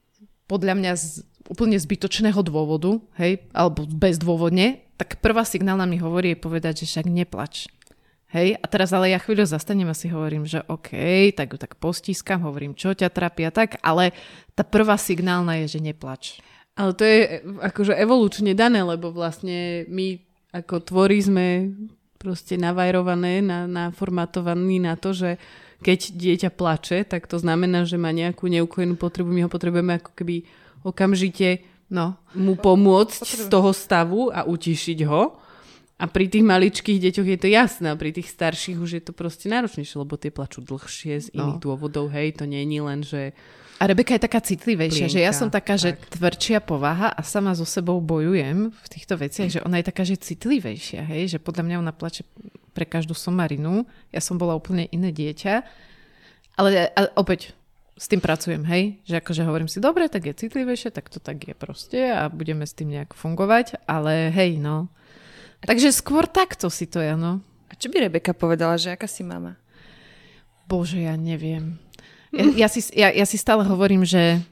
podľa mňa z úplne zbytočného dôvodu, hej, alebo bezdôvodne, tak prvá signálna mi hovorí je povedať, že však neplač. Hej, a teraz ale ja chvíľu zastanem a si hovorím, že OK, tak ju tak postískam, hovorím, čo ťa trápi a tak, ale tá prvá signálna je, že neplač. Ale to je akože evolučne dané, lebo vlastne my ako tvorí sme proste navajrované, naformatovaní na to, že keď dieťa plače, tak to znamená, že má nejakú neukojenú potrebu, my ho potrebujeme ako keby okamžite mu pomôcť z toho stavu a utišiť ho. A pri tých maličkých deťoch je to jasné, a pri tých starších už je to proste náročnejšie, lebo tie plačú dlhšie z iných dôvodov, hej, to nie je len, že... A Rebeka je taká citlivejšia, Plienka, že ja som taká, tak. že tvrdšia povaha a sama so sebou bojujem v týchto veciach, že ona je taká, že citlivejšia, hej, že podľa mňa ona plače pre každú somarinu. Ja som bola úplne iné dieťa, ale opäť s tým pracujem, hej, že akože hovorím si, dobre, tak je citlivejšie, tak to tak je proste a budeme s tým nejak fungovať, ale hej, no. Takže skôr takto si to ja, no. A čo by Rebeka povedala, že aká si mama? Bože, ja neviem. Ja si stále hovorím, že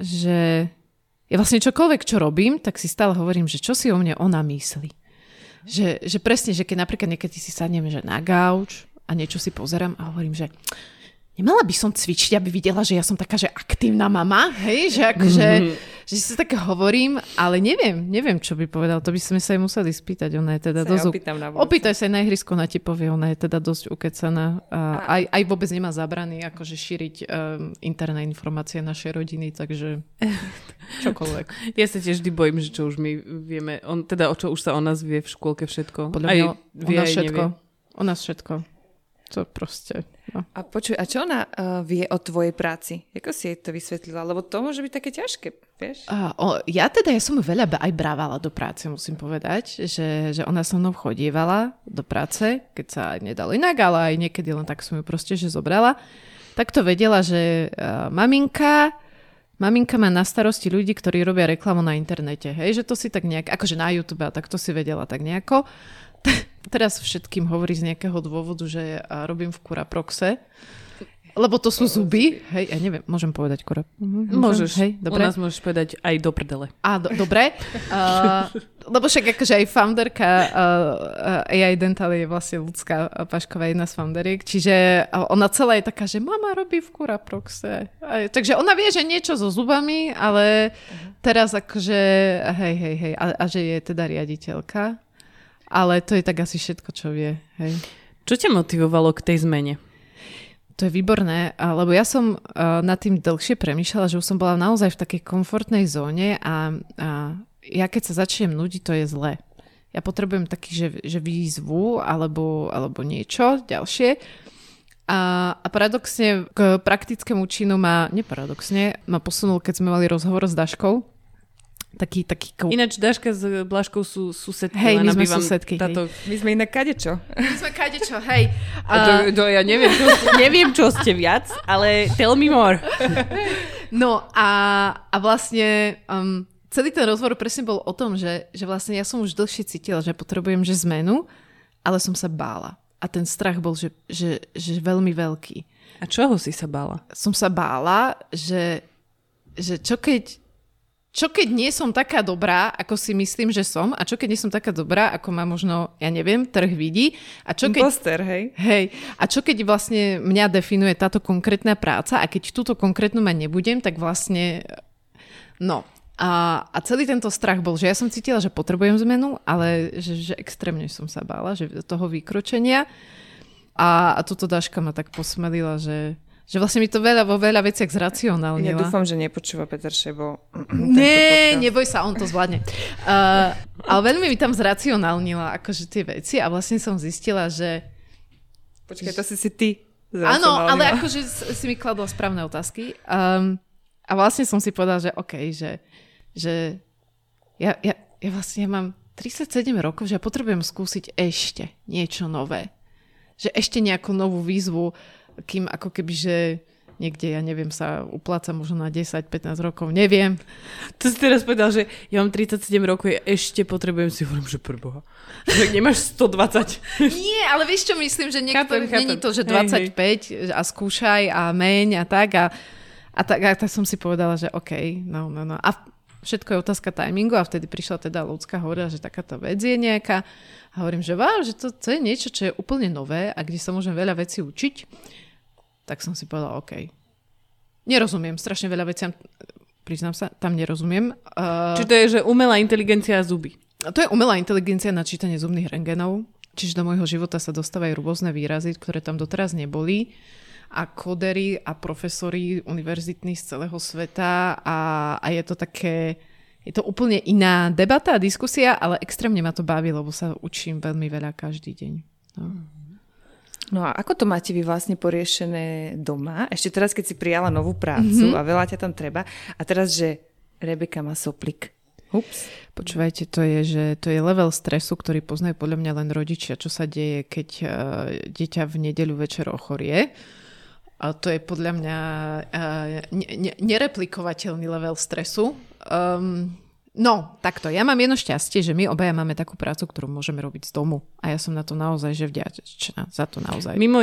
ja vlastne čokoľvek, čo robím, tak si stále hovorím, že čo si o mne ona myslí. Že presne, že keď napríklad niekedy si sadnem, že na gauč a niečo si pozerám a hovorím, že nemala by som cvičiť, aby videla, že ja som taká, že aktívna mama, hej, že akože, že si tak hovorím, ale neviem, čo by povedal, to by sme sa jej museli spýtať, ona je teda dosť... Opýtaj sa aj na ihrisku, ona ti povie, ona je teda dosť ukecaná a aj vôbec nemá zabrany akože šíriť interné informácie našej rodiny, takže čokoľvek. Ja sa tiež vždy bojím, že čo už my vieme, teda o čo už sa o nás vie v škôlke všetko. Podľa mňa o nás všetko. To proste... No. A počuj, a čo ona vie o tvojej práci? Ako si jej to vysvetlila? Lebo to môže byť také ťažké, vieš? Ja som veľa aj brávala do práce, musím povedať, že ona so mnou chodívala do práce, keď sa nedalo inak, ale aj niekedy len tak som ju proste že zobrala. Tak to vedela, že maminka má na starosti ľudí, ktorí robia reklamu na internete. Hej, že to si tak nejak, akože na YouTube, tak to si vedela tak nejako. Teraz všetkým hovorí z nejakého dôvodu, že robím v Curaproxe, lebo to sú zuby. Hej, ja neviem, môžem povedať Môžeš, hej, dobre. U nás môžeš povedať aj do prdele. Dobre. Lebo však akože aj founderka AI Dental je vlastne Ľudská Pašková, jedna z founderiek, čiže ona celá je taká, že mama robí v Curaproxe. Takže ona vie, že niečo so zubami, ale teraz akože hej, a že je teda riaditeľka. Ale to je tak asi všetko, čo vie. Hej. Čo ťa motivovalo k tej zmene? To je výborné, lebo ja som nad tým dlhšie premýšľala, že už som bola naozaj v takej komfortnej zóne a ja keď sa začnem nudiť, to je zlé. Ja potrebujem taký, že výzvu alebo niečo ďalšie. A paradoxne k praktickému činu ma posunul, keď sme mali rozhovor s Daškou. Taký Ináč Daška s Blažkou sú susedky. Hej, my sme susedky. My sme inak kadečo. My sme kadečo, hej. Ja neviem, čo ste viac, ale tell me more. No a vlastne celý ten rozhovor presne bol o tom, že vlastne ja som už dlhšie cítila, že potrebujem zmenu, ale som sa bála. A ten strach bol, že veľmi veľký. A čoho si sa bála? Som sa bála, že čo keď nie som taká dobrá, ako si myslím, že som, a čo keď nie som taká dobrá, ako ma možno, ja neviem, trh vidí. A čo keď, imposter, hej? Hej. A čo keď vlastne mňa definuje táto konkrétna práca a keď túto konkrétnu mať nebudem, tak vlastne, no. A celý tento strach bol, že ja som cítila, že potrebujem zmenu, ale že extrémne som sa bála, že toho vykročenia. A túto Daška ma tak posmelila, že vlastne mi to vo veľa veciach zracionálnila. Ja dúfam, že nepočúva Peter Šebo. Nie, neboj sa, on to zvládne. Ale veľmi mi tam zracionálnila akože tie veci a vlastne som zistila, že... Počkaj, to si ty zracionálnila. Áno, ale akože si mi kladla správne otázky. A vlastne som si povedala, že okej, že ja vlastne mám 37 rokov, že ja potrebujem skúsiť ešte niečo nové. Že ešte nejakú novú výzvu, kým ako keby, že niekde, ja neviem, sa upláca možno na 10-15 rokov, neviem. To si teraz povedal, že ja mám 37 rokov, ja ešte potrebujem, si hovorím, že preboha. Že nemáš 120. Nie, ale vieš, čo myslím, že niekto, není to, že 25 a skúšaj a meň a tak a A tak som si povedala, že OK, no. A všetko je otázka timingu a vtedy prišla teda ľudská, hovorila, že takáto vec je nejaká. A hovorím, že wow, že to je niečo, čo je úplne nové a kde sa môžem veľa vecí učiť. Tak som si povedala, OK. Nerozumiem, strašne veľa vecí, priznám sa, tam nerozumiem. Čiže to je, že umelá inteligencia a zuby. To je umelá inteligencia na čítanie zubných rentgenov. Čiže do môjho života sa dostávajú rôzne výrazy, ktoré tam doteraz neboli. A kodery a profesori univerzitní z celého sveta a je to také, je to úplne iná debata a diskusia, ale extrémne ma to baví, lebo sa učím veľmi veľa každý deň. No a ako to máte vy vlastne poriešené doma? Ešte teraz, keď si prijala novú prácu a veľa ťa tam treba. A teraz, že Rebeka má soplik. Ups. Počúvajte, to je level stresu, ktorý poznajú podľa mňa len rodičia, čo sa deje, keď dieťa v nedeľu večer ochorie. A to je podľa mňa nereplikovateľný level stresu. No, takto. Ja mám jedno šťastie, že my obaja máme takú prácu, ktorú môžeme robiť z domu. A ja som na to naozaj že vďačná za to naozaj. Mimo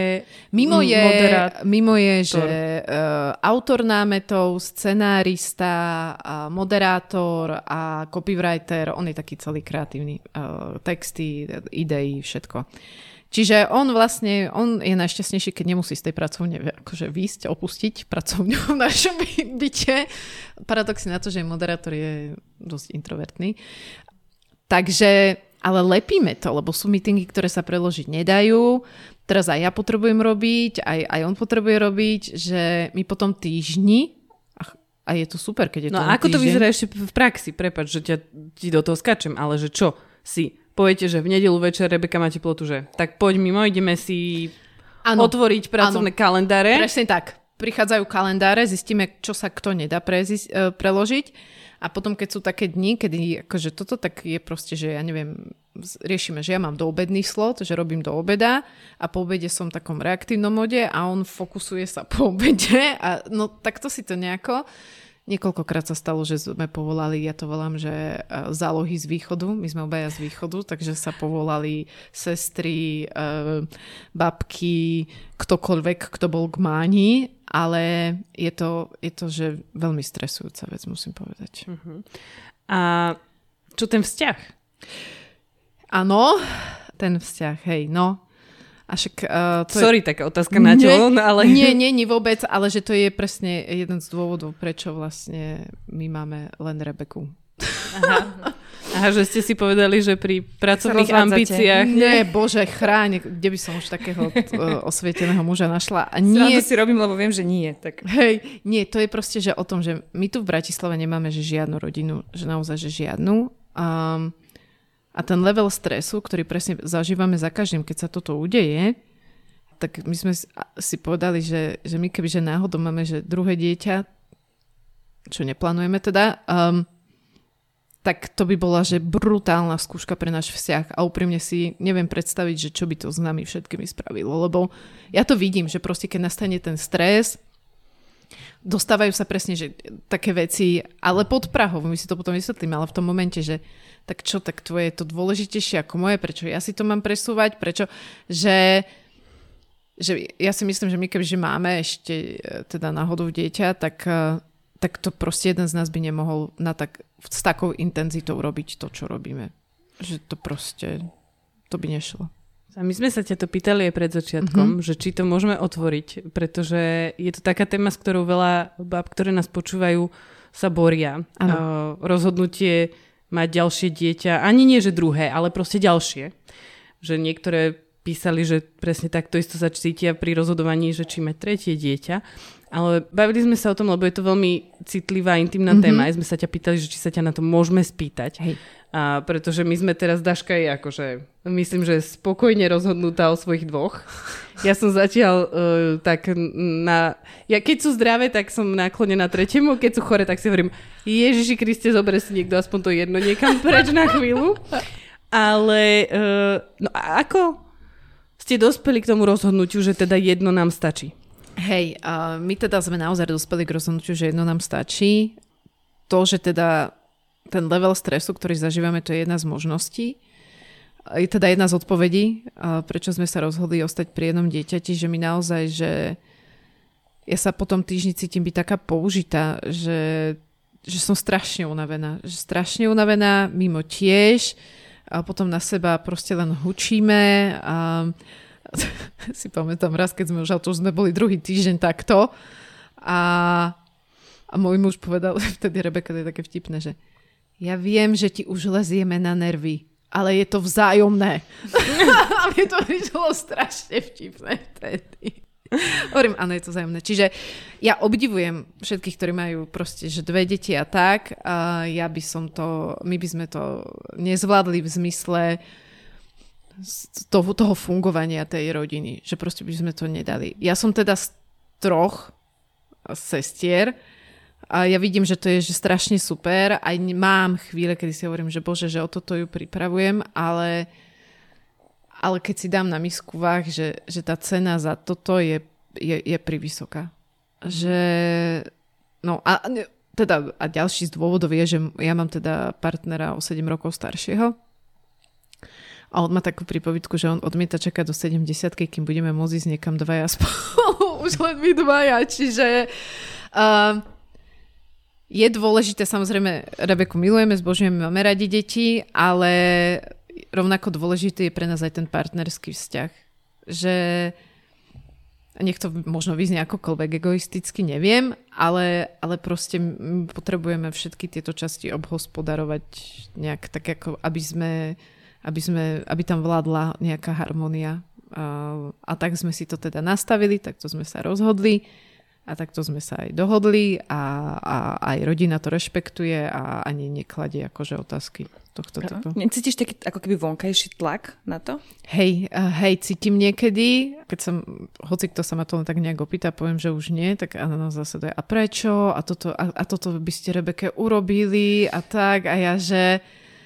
je, že autor námetov, scenárista, moderátor a copywriter, on je taký celý kreatívny. Texty, idei, všetko. Čiže on je najšťastnejší, keď nemusí z tej pracovne akože výjsť, opustiť pracovňu v našom byte. Paradoxne na to, že moderátor je dosť introvertný. Takže, ale lepíme to, lebo sú meetingy, ktoré sa preložiť nedajú. Teraz aj ja potrebujem robiť, aj on potrebuje robiť, že my potom týždni, a je to super, keď je to No a ako to vyzerá ešte v praxi? Prepáč, že ti do toho skáčem, ale že čo si... Poviete, že v nedeľu večer Rebeka má teplotu, že tak poď mimo, ideme si otvoriť pracovné kalendáre. Presne tak. Prichádzajú kalendáre, zistíme, čo sa kto nedá preložiť a potom, keď sú také dni, kedy akože toto tak je proste, že ja neviem, riešime, že ja mám doobedný slot, že robím do obeda a po obede som v takom reaktívnom mode a on fokusuje sa po obede a no takto si to nejako... Niekoľkokrát sa stalo, že sme povolali, ja to volám, že zálohy z východu, my sme obaja z východu, takže sa povolali sestry, babky, ktokoľvek, kto bol k máni, ale je to že veľmi stresujúca vec, musím povedať. Uh-huh. A čo ten vzťah? Áno, ten vzťah, hej, no. A však, Sorry, taká otázka na čo, ale... Nie vôbec, ale že to je presne jeden z dôvodov, prečo vlastne my máme len Rebeku. Aha, že ste si povedali, že pri pracovných ambíciách... Nie, bože, chráň, kde by som už takého osvieteného muža našla. A nie... Srandu si robím, lebo viem, že nie. Tak. Hej, nie, to je proste, že o tom, že my tu v Bratislave nemáme že žiadnu rodinu, že naozaj, že žiadnu. A ten level stresu, ktorý presne zažívame za každým, keď sa toto udeje, tak my sme si povedali, že my kebyže náhodou máme že druhé dieťa, čo neplánujeme teda, tak to by bola že brutálna skúška pre náš vzťah a úprimne si neviem predstaviť, že čo by to s nami všetkými spravilo, lebo ja to vidím, že proste keď nastane ten stres, dostávajú sa presne že také veci, ale pod prahou, my si to potom vysvetlíme, ale v tom momente, že tak čo, tak tvoje je to dôležitejšie ako moje, prečo ja si to mám presúvať, prečo, že ja si myslím, že my kebyže máme ešte teda náhodou dieťa, tak to proste jeden z nás by nemohol s takou intenzitou robiť to, čo robíme. Že to proste, to by nešlo. A my sme sa ťa to pýtali aj pred začiatkom, že či to môžeme otvoriť, pretože je to taká téma, s ktorou veľa báb, ktoré nás počúvajú, sa boria. Rozhodnutie mať ďalšie dieťa, ani nie, že druhé, ale proste ďalšie. Že niektoré písali, že presne takto isto sa cítia pri rozhodovaní, že či mať tretie dieťa. Ale bavili sme sa o tom, lebo je to veľmi citlivá, intimná téma. Aj sme sa ťa pýtali, že či sa ťa na to môžeme spýtať. Hej. A pretože my sme teraz, Daška je akože, myslím, že spokojne rozhodnutá o svojich dvoch. Ja som zatiaľ keď sú zdravé, tak som naklonená tretiemu, keď sú chore, tak si hovorím, Ježiši Kriste, zober si niekto aspoň to jedno niekam preč na chvíľu. Ale no a ako ste dospeli k tomu rozhodnutiu, že teda jedno nám stačí? Hej, my teda sme naozaj dospeli k rozhodnutiu, že jedno nám stačí. To, že teda ten level stresu, ktorý zažívame, to je jedna z možností. Je teda jedna z odpovedí, prečo sme sa rozhodli ostať pri jednom dieťati, že my naozaj, že ja sa po tom týždni cítim byť taká použitá, že som strašne unavená, mimo tiež, a potom na seba proste len hučíme a si pamätám raz, keď sme už boli druhý týždeň takto a môj muž povedal, vtedy Rebeka, to je také vtipné, že ja viem, že ti už lezieme na nervy, ale je to vzájomné. A mne to vyšlo strašne vtipné vtedy. Hovorím, áno, je to vzájomné. Čiže ja obdivujem všetkých, ktorí majú proste, že 2 deti a tak. A my by sme to nezvládli v zmysle toho fungovania tej rodiny. Že proste by sme to nedali. Ja som teda z 3 sestier a ja vidím, že to je že strašne super. Aj mám chvíle, kedy si hovorím, že bože, že o toto ju pripravujem, ale keď si dám na misku váh, že tá cena za toto je privysoká. Že no a ďalší z dôvodov je, že ja mám teda partnera o 7 rokov staršieho a on má takú prípovidku, že on odmieta čakať do 70-ky, kým budeme môcť ísť niekam dvaja spolu. Už len my dvaja. Čiže je dôležité, samozrejme, Rebeku milujeme, zbožňujeme, máme radi deti, ale rovnako dôležitý je pre nás aj ten partnerský vzťah. Že nech to možno vyznie akokoľvek egoisticky, neviem, ale proste potrebujeme všetky tieto časti obhospodarovať nejak tak, ako aby tam vládla nejaká harmónia. A tak sme si to teda nastavili, takto sme sa rozhodli a takto sme sa aj dohodli a aj rodina to rešpektuje a ani nekladie akože otázky tohto typu. Necítiš taký ako keby vonkajší tlak na to? Hej, cítim niekedy, keď hoci kto sa ma to len tak nejak opýta, poviem, že už nie, tak áno, zase to je a prečo? A toto by ste Rebeke urobili a tak a ja, že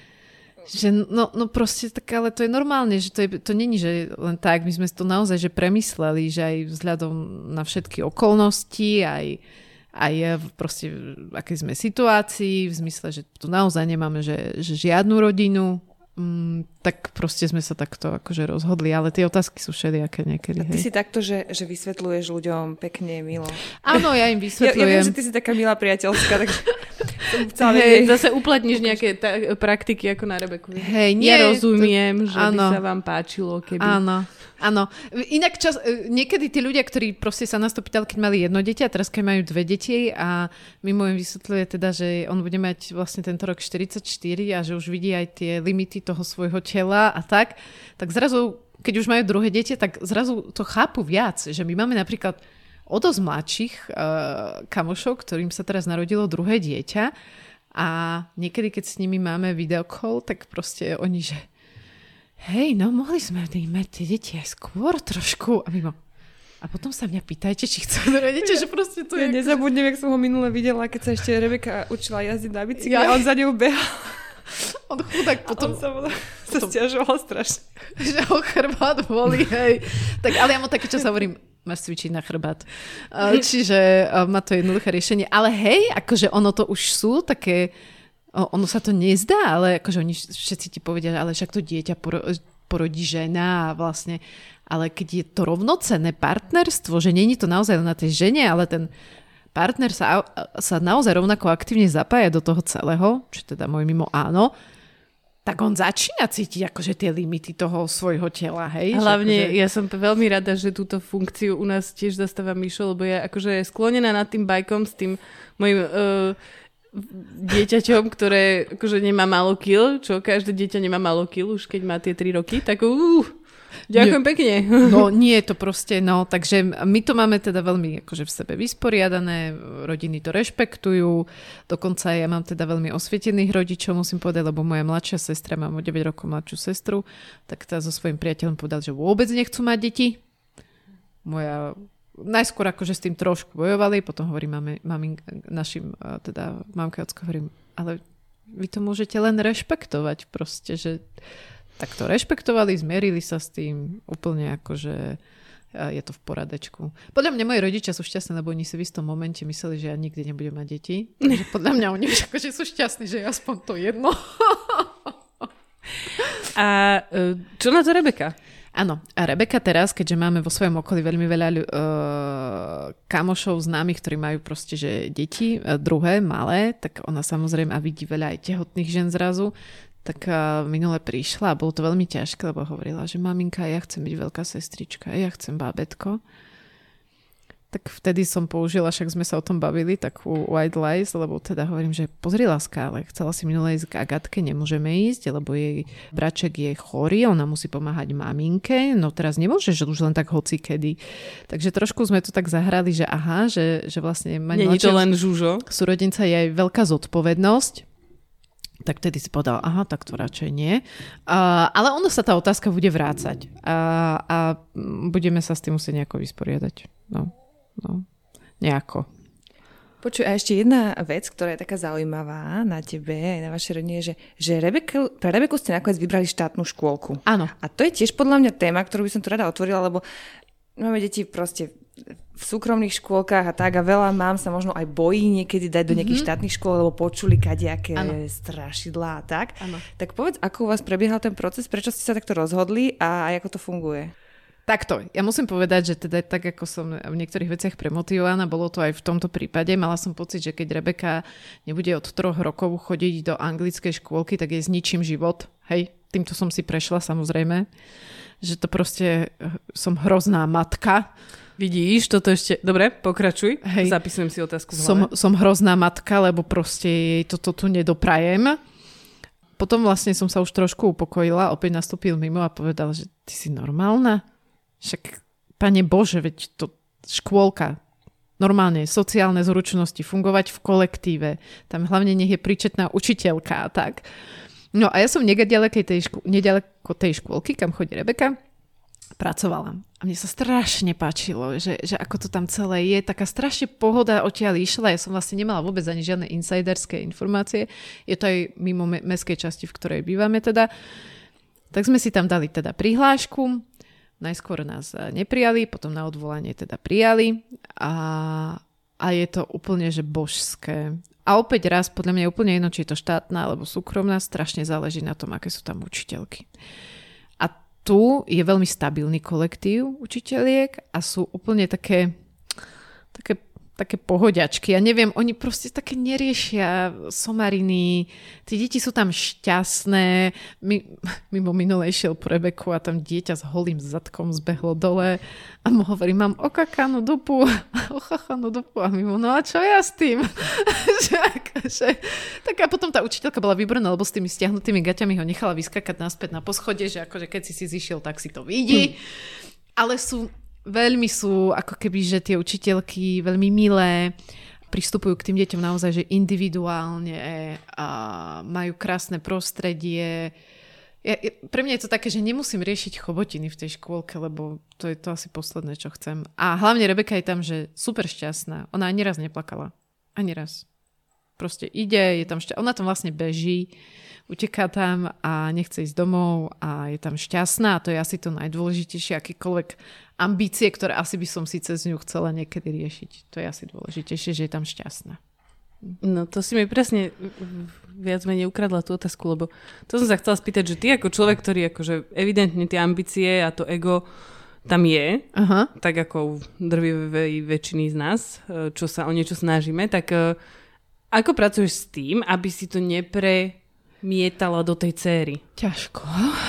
no proste tak, ale to je normálne, že to není, že len tak, my sme to naozaj že premysleli, že aj vzhľadom na všetky okolnosti, aj proste v akej sme situácii, v zmysle, že tu naozaj nemáme že žiadnu rodinu, tak proste sme sa takto akože rozhodli, ale tie otázky sú všelijaké niekedy. A ty si takto, že vysvetľuješ ľuďom pekne, milo. Áno, ja im vysvetľujem. Ja viem, že ty si taká milá priateľská, tak zase uplatníš nejaké praktiky ako na Rebeku. Nerozumiem, že by sa vám páčilo, keby... Áno. Inak niekedy tí ľudia, ktorí proste sa nás to pýtali, keď mali 1 dieťa a teraz keď majú 2 deti a mimo im vysvetľuje teda, že on bude mať vlastne tento rok 44 a že už vidí aj tie limity toho svojho tela a tak zrazu, keď už majú druhé dieťa, tak zrazu to chápu viac, že my máme napríklad o dosť mladších kamošov, ktorým sa teraz narodilo druhé dieťa a niekedy, keď s nimi máme videokol, tak proste oni, že hej, no mohli sme mať tie deti aj skôr trošku. A potom sa mňa pýtajte, či chcú druhé dieťa, že proste to je... Ja nezabudnem, jak som ho minule videla, keď sa ešte Rebeka učila jazdiť na bicykli a on za ňou behal. On chudák potom... On sa stiažoval strašne. Že ho chrbát boli, hej. Tak, ale ja mu taký čas hovorím, máš cvičiť na chrbát. Čiže má to jednoduché riešenie. Ale hej, akože ono to už sú také... Ono sa to nezdá, ale akože oni všetci ti povedia, ale však to dieťa porodí žena a vlastne, ale keď je to rovnocenné partnerstvo, že není to naozaj na tej žene, ale ten partner sa naozaj rovnako aktívne zapája do toho celého, čo teda môj mimo áno, tak on začína cítiť akože tie limity toho svojho tela, hej? Hlavne ja som veľmi rada, že túto funkciu u nás tiež zastáva Mišo, lebo ja akože sklonená nad tým bajkom s tým mojim... dieťaťom, ktoré akože nemá málo kil, čo každé dieťa nemá málo kil, už keď má tie 3 roky, tak ďakujem pekne. No nie je to proste, takže my to máme teda veľmi akože v sebe vysporiadané, rodiny to rešpektujú, dokonca ja mám teda veľmi osvietených rodičov, musím povedať, lebo moja mladšia sestra, mám o 9 rokov mladšiu sestru, tak tá so svojím priateľom povedal, že vôbec nechcú mať deti. Najskôr akože s tým trošku bojovali, potom hovorím našim teda mamke ocko, hovorím, ale vy to môžete len rešpektovať proste, že tak to rešpektovali, zmierili sa s tým úplne akože je to v poradečku. Podľa mňa moji rodičia sú šťastní, lebo oni si v istom momente mysleli, že ja nikdy nebudem mať deti. Takže podľa mňa oni už akože sú šťastní, že je aspoň to jedno. A čo na to Rebeka? Áno, a Rebeka teraz, keďže máme vo svojom okolí veľmi veľa kamošov známych, ktorí majú proste, že deti, druhé, malé, tak ona samozrejme a vidí veľa aj tehotných žen zrazu, tak minule prišla a bolo to veľmi ťažké, lebo hovorila, že maminka, ja chcem byť veľká sestrička, ja chcem bábätko. Tak vtedy som použila, však sme sa o tom bavili, takú white lies, lebo teda hovorím, že pozri láska, ale chcela si minulé ísť k Agatke, nemôžeme ísť, lebo jej braček je chorý, ona musí pomáhať maminke, no teraz nemôžeš už len tak hocikedy. Takže trošku sme to tak zahrali, že aha, že vlastne mať nie je to len žužo. Súrodenca je aj veľká zodpovednosť. Tak vtedy si povedal, aha, tak to radšej nie. Ale ono sa tá otázka bude vrácať a budeme sa s tým musieť nejako vysporiadať. No, nejako. Počuj, a ešte jedna vec, ktorá je taká zaujímavá na tebe aj na vašej rodine, že pre Rebeku ste nakoniec vybrali štátnu škôlku. Áno. A to je tiež podľa mňa téma, ktorú by som tu rada otvorila, lebo máme deti proste v súkromných škôlkach a tak a veľa mám sa možno aj bojí niekedy dať do nejakých štátnych škôl, lebo počuli kadejaké strašidlá a tak. Ano. Tak povedz, ako u vás prebiehal ten proces, prečo ste sa takto rozhodli a ako to funguje? Takto, ja musím povedať, že teda tak, ako som v niektorých veciach premotivovaná, bolo to aj v tomto prípade. Mala som pocit, že keď Rebeka nebude od 3 rokov chodiť do anglickej škôlky, tak jej zničím život. Hej, týmto som si prešla samozrejme. Že to proste som hrozná matka. Vidíš, toto ešte... Dobre, pokračuj. Hej. Zapisujem si otázku v hlave. Som hrozná matka, lebo proste jej toto tu nedoprajem. Potom vlastne som sa už trošku upokojila, opäť nastúpil mimo a povedal, že ty si normálna? Však, Pane Bože, veď to škôlka, normálne sociálne zručnosti, fungovať v kolektíve, tam hlavne nech je príčetná učiteľka a tak. No a ja som nedaleko tej škôlky, kam chodí Rebeka, pracovala. A mne sa strašne páčilo, že ako to tam celé je, taká strašne pohoda odtiaľ išla. Ja som vlastne nemala vôbec ani žiadne insiderské informácie. Je to aj mimo mestskej časti, v ktorej bývame teda. Tak sme si tam dali teda prihlášku. Najskôr nás neprijali, potom na odvolanie teda prijali a je to úplne, že božské. A opäť raz, podľa mňa je úplne jedno, či je to štátna alebo súkromná, strašne záleží na tom, aké sú tam učiteľky. A tu je veľmi stabilný kolektív učiteľiek a sú úplne také pohodiačky. Ja neviem, oni proste také neriešia somariny. Tí deti sú tam šťastné. Mimo minulej šiel po Rebeku a tam dieťa s holým zadkom zbehlo dole a mu hovorí, mám okakanú dupu. Ochachanú dupu. A mimo, no a čo ja s tým? Tak a potom tá učiteľka bola výborná, lebo s tými stiahnutými gaťami ho nechala vyskakať naspäť na poschodie, že akože keď si zišiel, tak si to vidí. Ale veľmi sú ako keby, že tie učiteľky veľmi milé, pristupujú k tým deťom naozaj, že individuálne a majú krásne prostredie. Pre mňa je to také, že nemusím riešiť chobotiny v tej škôlke, lebo to je to asi posledné, čo chcem. A hlavne Rebeka je tam, že super šťastná. Ona ani raz neplakala. Ani raz. Proste ide, je tam ona tam vlastne beží, uteká tam a nechce ísť domov a je tam šťastná a to je asi to najdôležitejšie, akýkoľvek ambície, ktoré asi by som si cez ňu chcela niekedy riešiť. To je asi dôležitejšie, že je tam šťastná. No to si mi presne viac menej ukradla tú otázku, lebo to som sa chcela spýtať, že ty ako človek, ktorý akože evidentne tie ambície a to ego tam je, tak ako u drvivej väčšiny z nás, čo sa o niečo snažíme, tak ako pracuješ s tým, aby si to nepremietala do tej céry? Ťažko,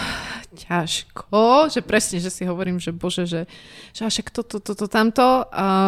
že presne, že si hovorím, že bože, že však toto, tamto.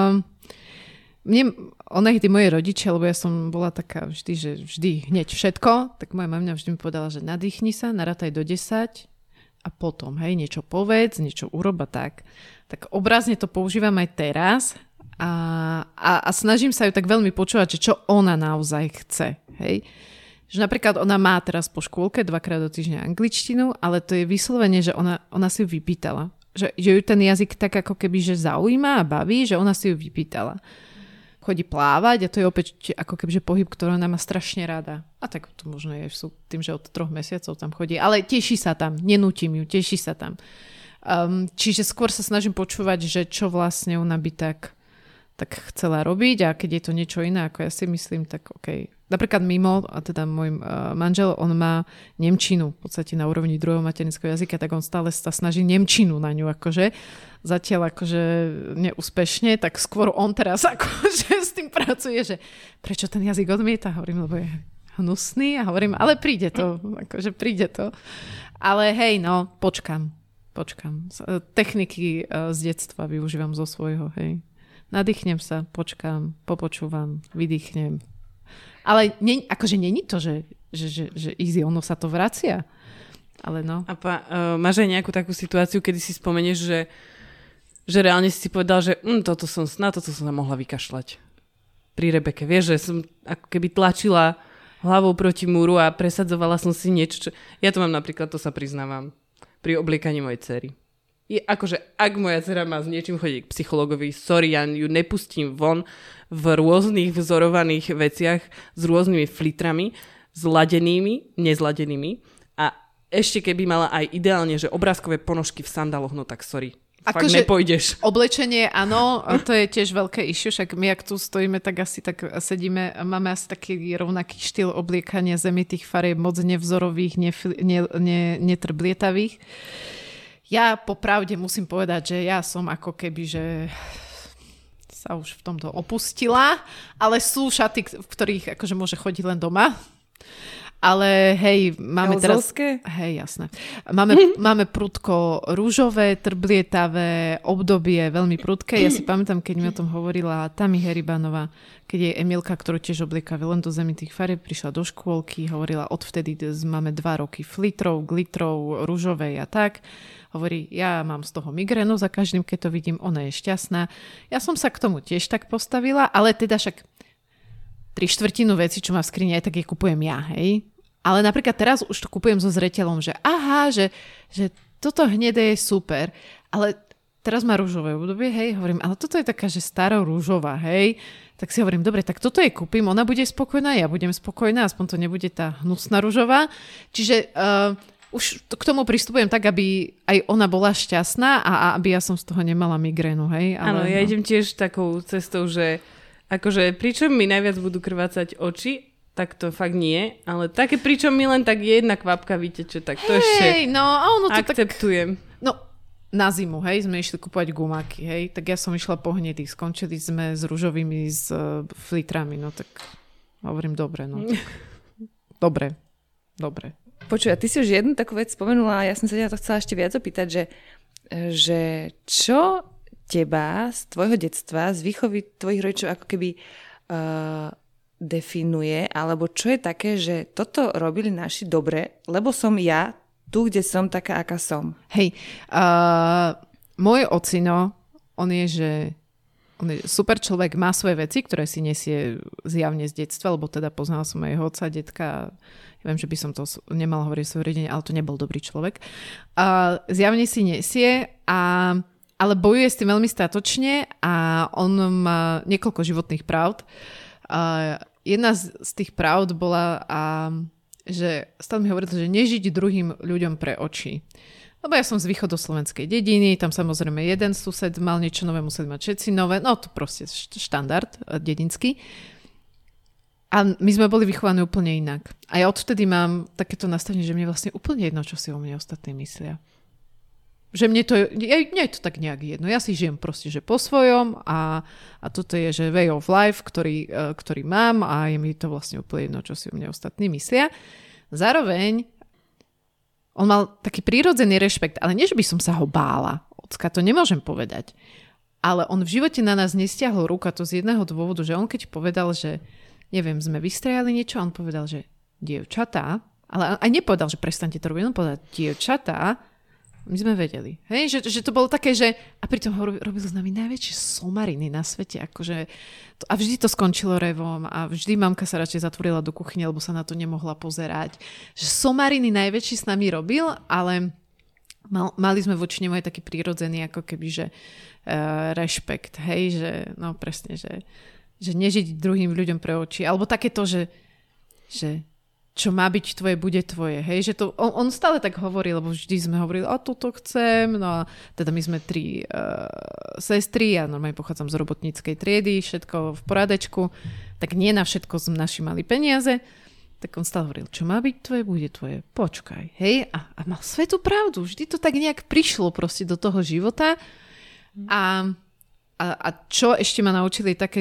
Tí moje rodičia, lebo ja som bola taká vždy, že vždy hneď všetko, tak moja mamina vždy mi povedala, že nadýchni sa, narátaj do 10 a potom, hej, niečo povedz, niečo urob a tak. Tak obrazne to používam aj teraz a snažím sa ju tak veľmi počúvať, že čo ona naozaj chce, hej. Že napríklad ona má teraz po škôlke 2-krát do týždňa angličtinu, ale to je vyslovene, že ona si ju vypýtala. Že ju ten jazyk tak ako keby, že zaujíma a baví, že ona si ju vypýtala. Chodí plávať a to je opäť ako keby, že pohyb, ktorý ona má strašne rada. A tak to možno je tým, že od 3 mesiacov tam chodí. Ale teší sa tam, nenútim ju, teší sa tam. Čiže skôr sa snažím počúvať, že čo vlastne ona by tak chcela robiť a keď je to niečo iné, ako ja si myslím, tak okej. napríklad mimo, a teda môj manžel, on má nemčinu v podstate na úrovni druhého materinského jazyka, tak on stále sa snaží nemčinu na ňu akože. Zatiaľ akože neúspešne, tak skôr on teraz akože s tým pracuje, že prečo ten jazyk odmieta? Hovorím, lebo je hnusný a hovorím, ale príde to, akože príde to. Ale hej, no, počkam. Techniky z detstva využívam zo svojho, hej. Nadýchnem sa, počkám, popočúvam, vydýchnem. Ale akože není to, že easy, ono sa to vracia. Ale no. A máš aj nejakú takú situáciu, kedy si spomenieš, že reálne si povedal, že toto som sa mohla vykašľať. Pri Rebeke, vieš, že som ako keby tlačila hlavou proti múru a presadzovala som si niečo. Ja to mám napríklad, to sa priznávam, pri obliekaní mojej dcery. Akože, ak moja dcera má s niečím chodiť k psychologovi, sorry, ja ju nepustím von v rôznych vzorovaných veciach s rôznymi flitrami, zladenými, nezladenými. A ešte keby mala aj ideálne, že obrázkové ponožky v sandaloch, no tak sorry. Fakt nepôjdeš. Oblečenie, áno, to je tiež veľké issue, však my, ak tu stojíme, tak asi tak sedíme, máme asi taký rovnaký štýl obliekania zemitých farieb, moc nevzorových, netrblietavých. Ja popravde musím povedať, že ja som ako keby, že sa už v tomto opustila, ale sú šaty, v ktorých akože môže chodiť len doma. Ale hej, máme Elzovské? Teraz... Hej, jasné. Máme prudko rúžové, trblietavé obdobie, veľmi prudké. Ja si pamätám, keď mi o tom hovorila Tami Heribanová, keď je Emilka, ktorú tiež oblieka len do zemitých farieb, prišla do škôlky, hovorila, odvtedy máme 2 roky flitrov, glitrov, rúžovej a tak. Hovorí, ja mám z toho migrénu za každým, keď to vidím, ona je šťastná. Ja som sa k tomu tiež tak postavila, ale teda však 3/4 veci, čo má v skrini, aj tak je kupujem ja, hej. Ale napríklad teraz už to kupujem so zreteľom, že aha, že toto hnedé je super, ale teraz má rúžové obdobie, hej, hovorím, ale toto je taká, že stará rúžová, hej. Tak si hovorím, dobre, tak toto je kúpim, ona bude spokojná, ja budem spokojná, aspoň to nebude tá hnusná rúžová. Čiže už k tomu pristupujem tak, aby aj ona bola šťastná a aby ja som z toho nemala migrénu, hej. Áno, ja idem tiež takou cestou, že akože pričom mi najviac budú krvácať oči, tak to fakt nie, ale také pričom mi len tak jedna kvapka vyteče, tak to ešte no, a ono to akceptujem. Tak, no, na zimu, hej, sme išli kúpovať gumáky, hej, tak ja som išla po hnedých, skončili sme s ružovými flitrami, no tak hovorím, dobre, no tak dobre. Počuj, a ty si už jednu takú vec spomenula a ja som sa ťa to chcela ešte viac opýtať, že čo teba z tvojho detstva, z výchovy tvojich rodičov ako keby definuje, alebo čo je také, že toto robili naši dobre, lebo som ja tu, kde som, taká, aká som. Hej, môj ocino, on je super človek, má svoje veci, ktoré si nesie zjavne z detstva, lebo teda poznala som aj jeho otca, detka, ja viem, že by som to nemala hovoriť v svojej rodine, ale to nebol dobrý človek. Zjavne si nesie ale bojuje s tým veľmi statočne a on má niekoľko životných pravd. Jedna z tých pravd bola, že stále mi hovoril, že nežiť druhým ľuďom pre oči. Lebo ja som z východoslovenskej dediny, tam samozrejme jeden sused mal niečo nové, museli mať všetci nové, no to proste štandard dedinský. A my sme boli vychovaní úplne inak. A ja odvtedy mám takéto nastavenie, že mne vlastne úplne jedno, čo si o mne ostatní myslia. Že mne je to tak nejak jedno. Ja si žijem proste, že po svojom a toto je, že way of life, ktorý mám a je mi to vlastne úplne jedno, čo si o mne ostatní myslia. Zároveň on mal taký prírodzený rešpekt, ale nie, že by som sa ho bála. Ocka, to nemôžem povedať. Ale on v živote na nás nestiahol ruku, a to z jedného dôvodu, že on keď povedal, že neviem, sme vystrajali niečo, on povedal, že dievčatá, ale aj nepovedal, že prestaňte to robiť, on povedal, dievčatá, my sme vedeli. Hej? Že to bolo také, že a pritom robil s nami najväčšie somariny na svete. Akože a vždy to skončilo revom a vždy mamka sa radšej zatvorila do kuchyne, lebo sa na to nemohla pozerať. Že somariny najväčší s nami robil, ale mali sme voči nemu aj taký prírodzený ako keby, že rešpekt. Hej? Že, no presne, že nežiť druhým ľuďom pre oči. Alebo takéto, že čo má byť tvoje, bude tvoje. Hej? Že to, on stále tak hovorí, lebo vždy sme hovorili, toto chcem, no a teda my sme 3 sestry, ja normálne pochádzam z robotníckej triedy, všetko v porádečku, tak nie na všetko sme naši mali peniaze, tak on stále hovoril, čo má byť tvoje, bude tvoje, počkaj. Hej? A mal svetú pravdu, vždy to tak nejak prišlo proste do toho života a čo ešte ma naučili také,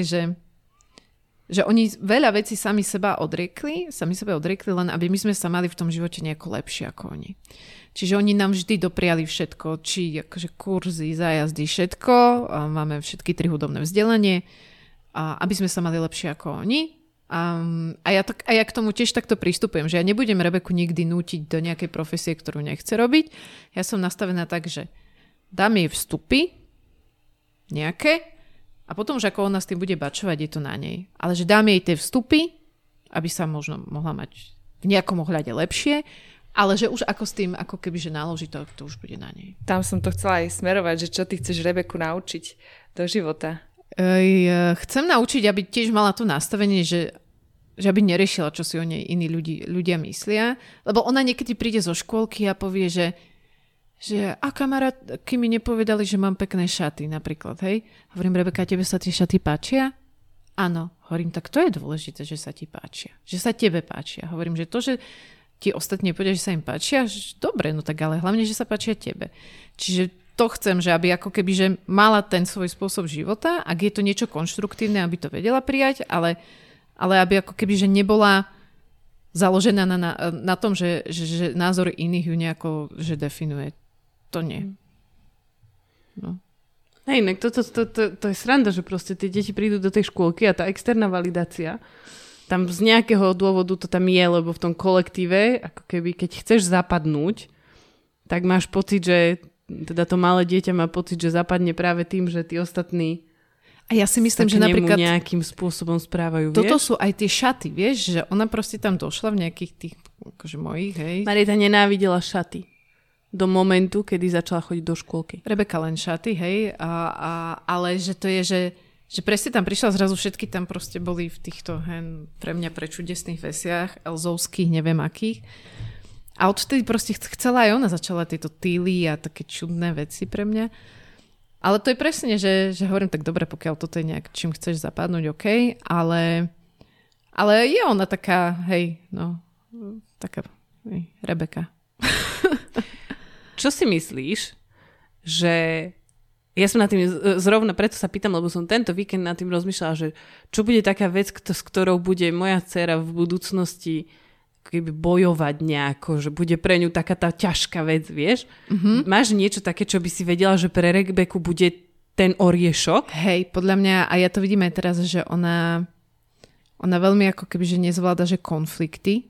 že oni veľa vecí sami sebe odriekli, len aby my sme sa mali v tom živote nejako lepšie ako oni. Čiže oni nám vždy dopriali všetko, či akože kurzy, zájazdy, všetko, a máme všetky 3 hudobné vzdelanie, a aby sme sa mali lepšie ako oni. A ja k tomu tiež takto pristupujem, že ja nebudem Rebeku nikdy nútiť do nejakej profesie, ktorú nechce robiť. Ja som nastavená tak, že dám jej vstupy nejaké, a potom, že ako ona s tým bude bačovať, je to na nej. Ale že dám jej tie vstupy, aby sa možno mohla mať v nejakom ohľade lepšie, ale že už ako s tým, ako keby, že náloží to už bude na nej. Tam som to chcela aj smerovať, že čo ty chceš Rebeku naučiť do života? Chcem naučiť, aby tiež mala to nastavenie, že aby neriešila, čo si o nej iní ľudia myslia. Lebo ona niekedy príde zo škôlky a povie, že a kamarátky mi nepovedali, že mám pekné šaty napríklad, hej. Hovorím, Rebeka, tebe sa tie šaty páčia? Áno. Hovorím, tak to je dôležité, že sa ti páčia. Že sa tebe páčia. Hovorím, že to, že ti ostatní povedia, že sa im páčia, že dobre, no tak ale hlavne, že sa páčia tebe. Čiže to chcem, že aby ako keby, že mala ten svoj spôsob života, ak je to niečo konštruktívne, aby to vedela prijať, ale aby ako keby, že nebola založená na tom, že názor iných ju nejako že definuje. To nie. No. Hej, inak to je sranda, že proste tie deti prídu do tej škôlky a tá externá validácia, tam z nejakého dôvodu to tam je, lebo v tom kolektíve, ako keby, keď chceš zapadnúť, tak máš pocit, že teda to malé dieťa má pocit, že zapadne práve tým, že tí ostatní a ja si myslím, že napríklad nejakým spôsobom správajú, toto vieš? sú aj tie šaty, vieš, že ona proste tam došla v nejakých tých akože mojich, hej. Marieta nenávidela šaty do momentu, kedy začala chodiť do škôlky. Rebeka len šaty, hej, ale že to je, že presne tam prišla zrazu, všetky tam proste boli v týchto pre mňa prečudesných vesiach, elzovských, neviem akých. A odtedy proste chcela aj ona, začala tieto týly a také čudné veci pre mňa. Ale to je presne, že hovorím tak dobre, pokiaľ toto je nejak, čím chceš zapadnúť, OK, ale je ona taká, taká Rebeka. Čo si myslíš, že ja som na tým zrovna, preto sa pýtam, lebo som tento víkend nad tým rozmýšľala, že čo bude taká vec, s ktorou bude moja dcéra v budúcnosti keby bojovať nejako, že bude pre ňu taká tá ťažká vec, vieš? Mm-hmm. Máš niečo také, čo by si vedela, že pre Rebeku bude ten oriešok? Hej, podľa mňa, a ja to vidím aj teraz, že ona veľmi ako keby, že nezvláda, že konflikty,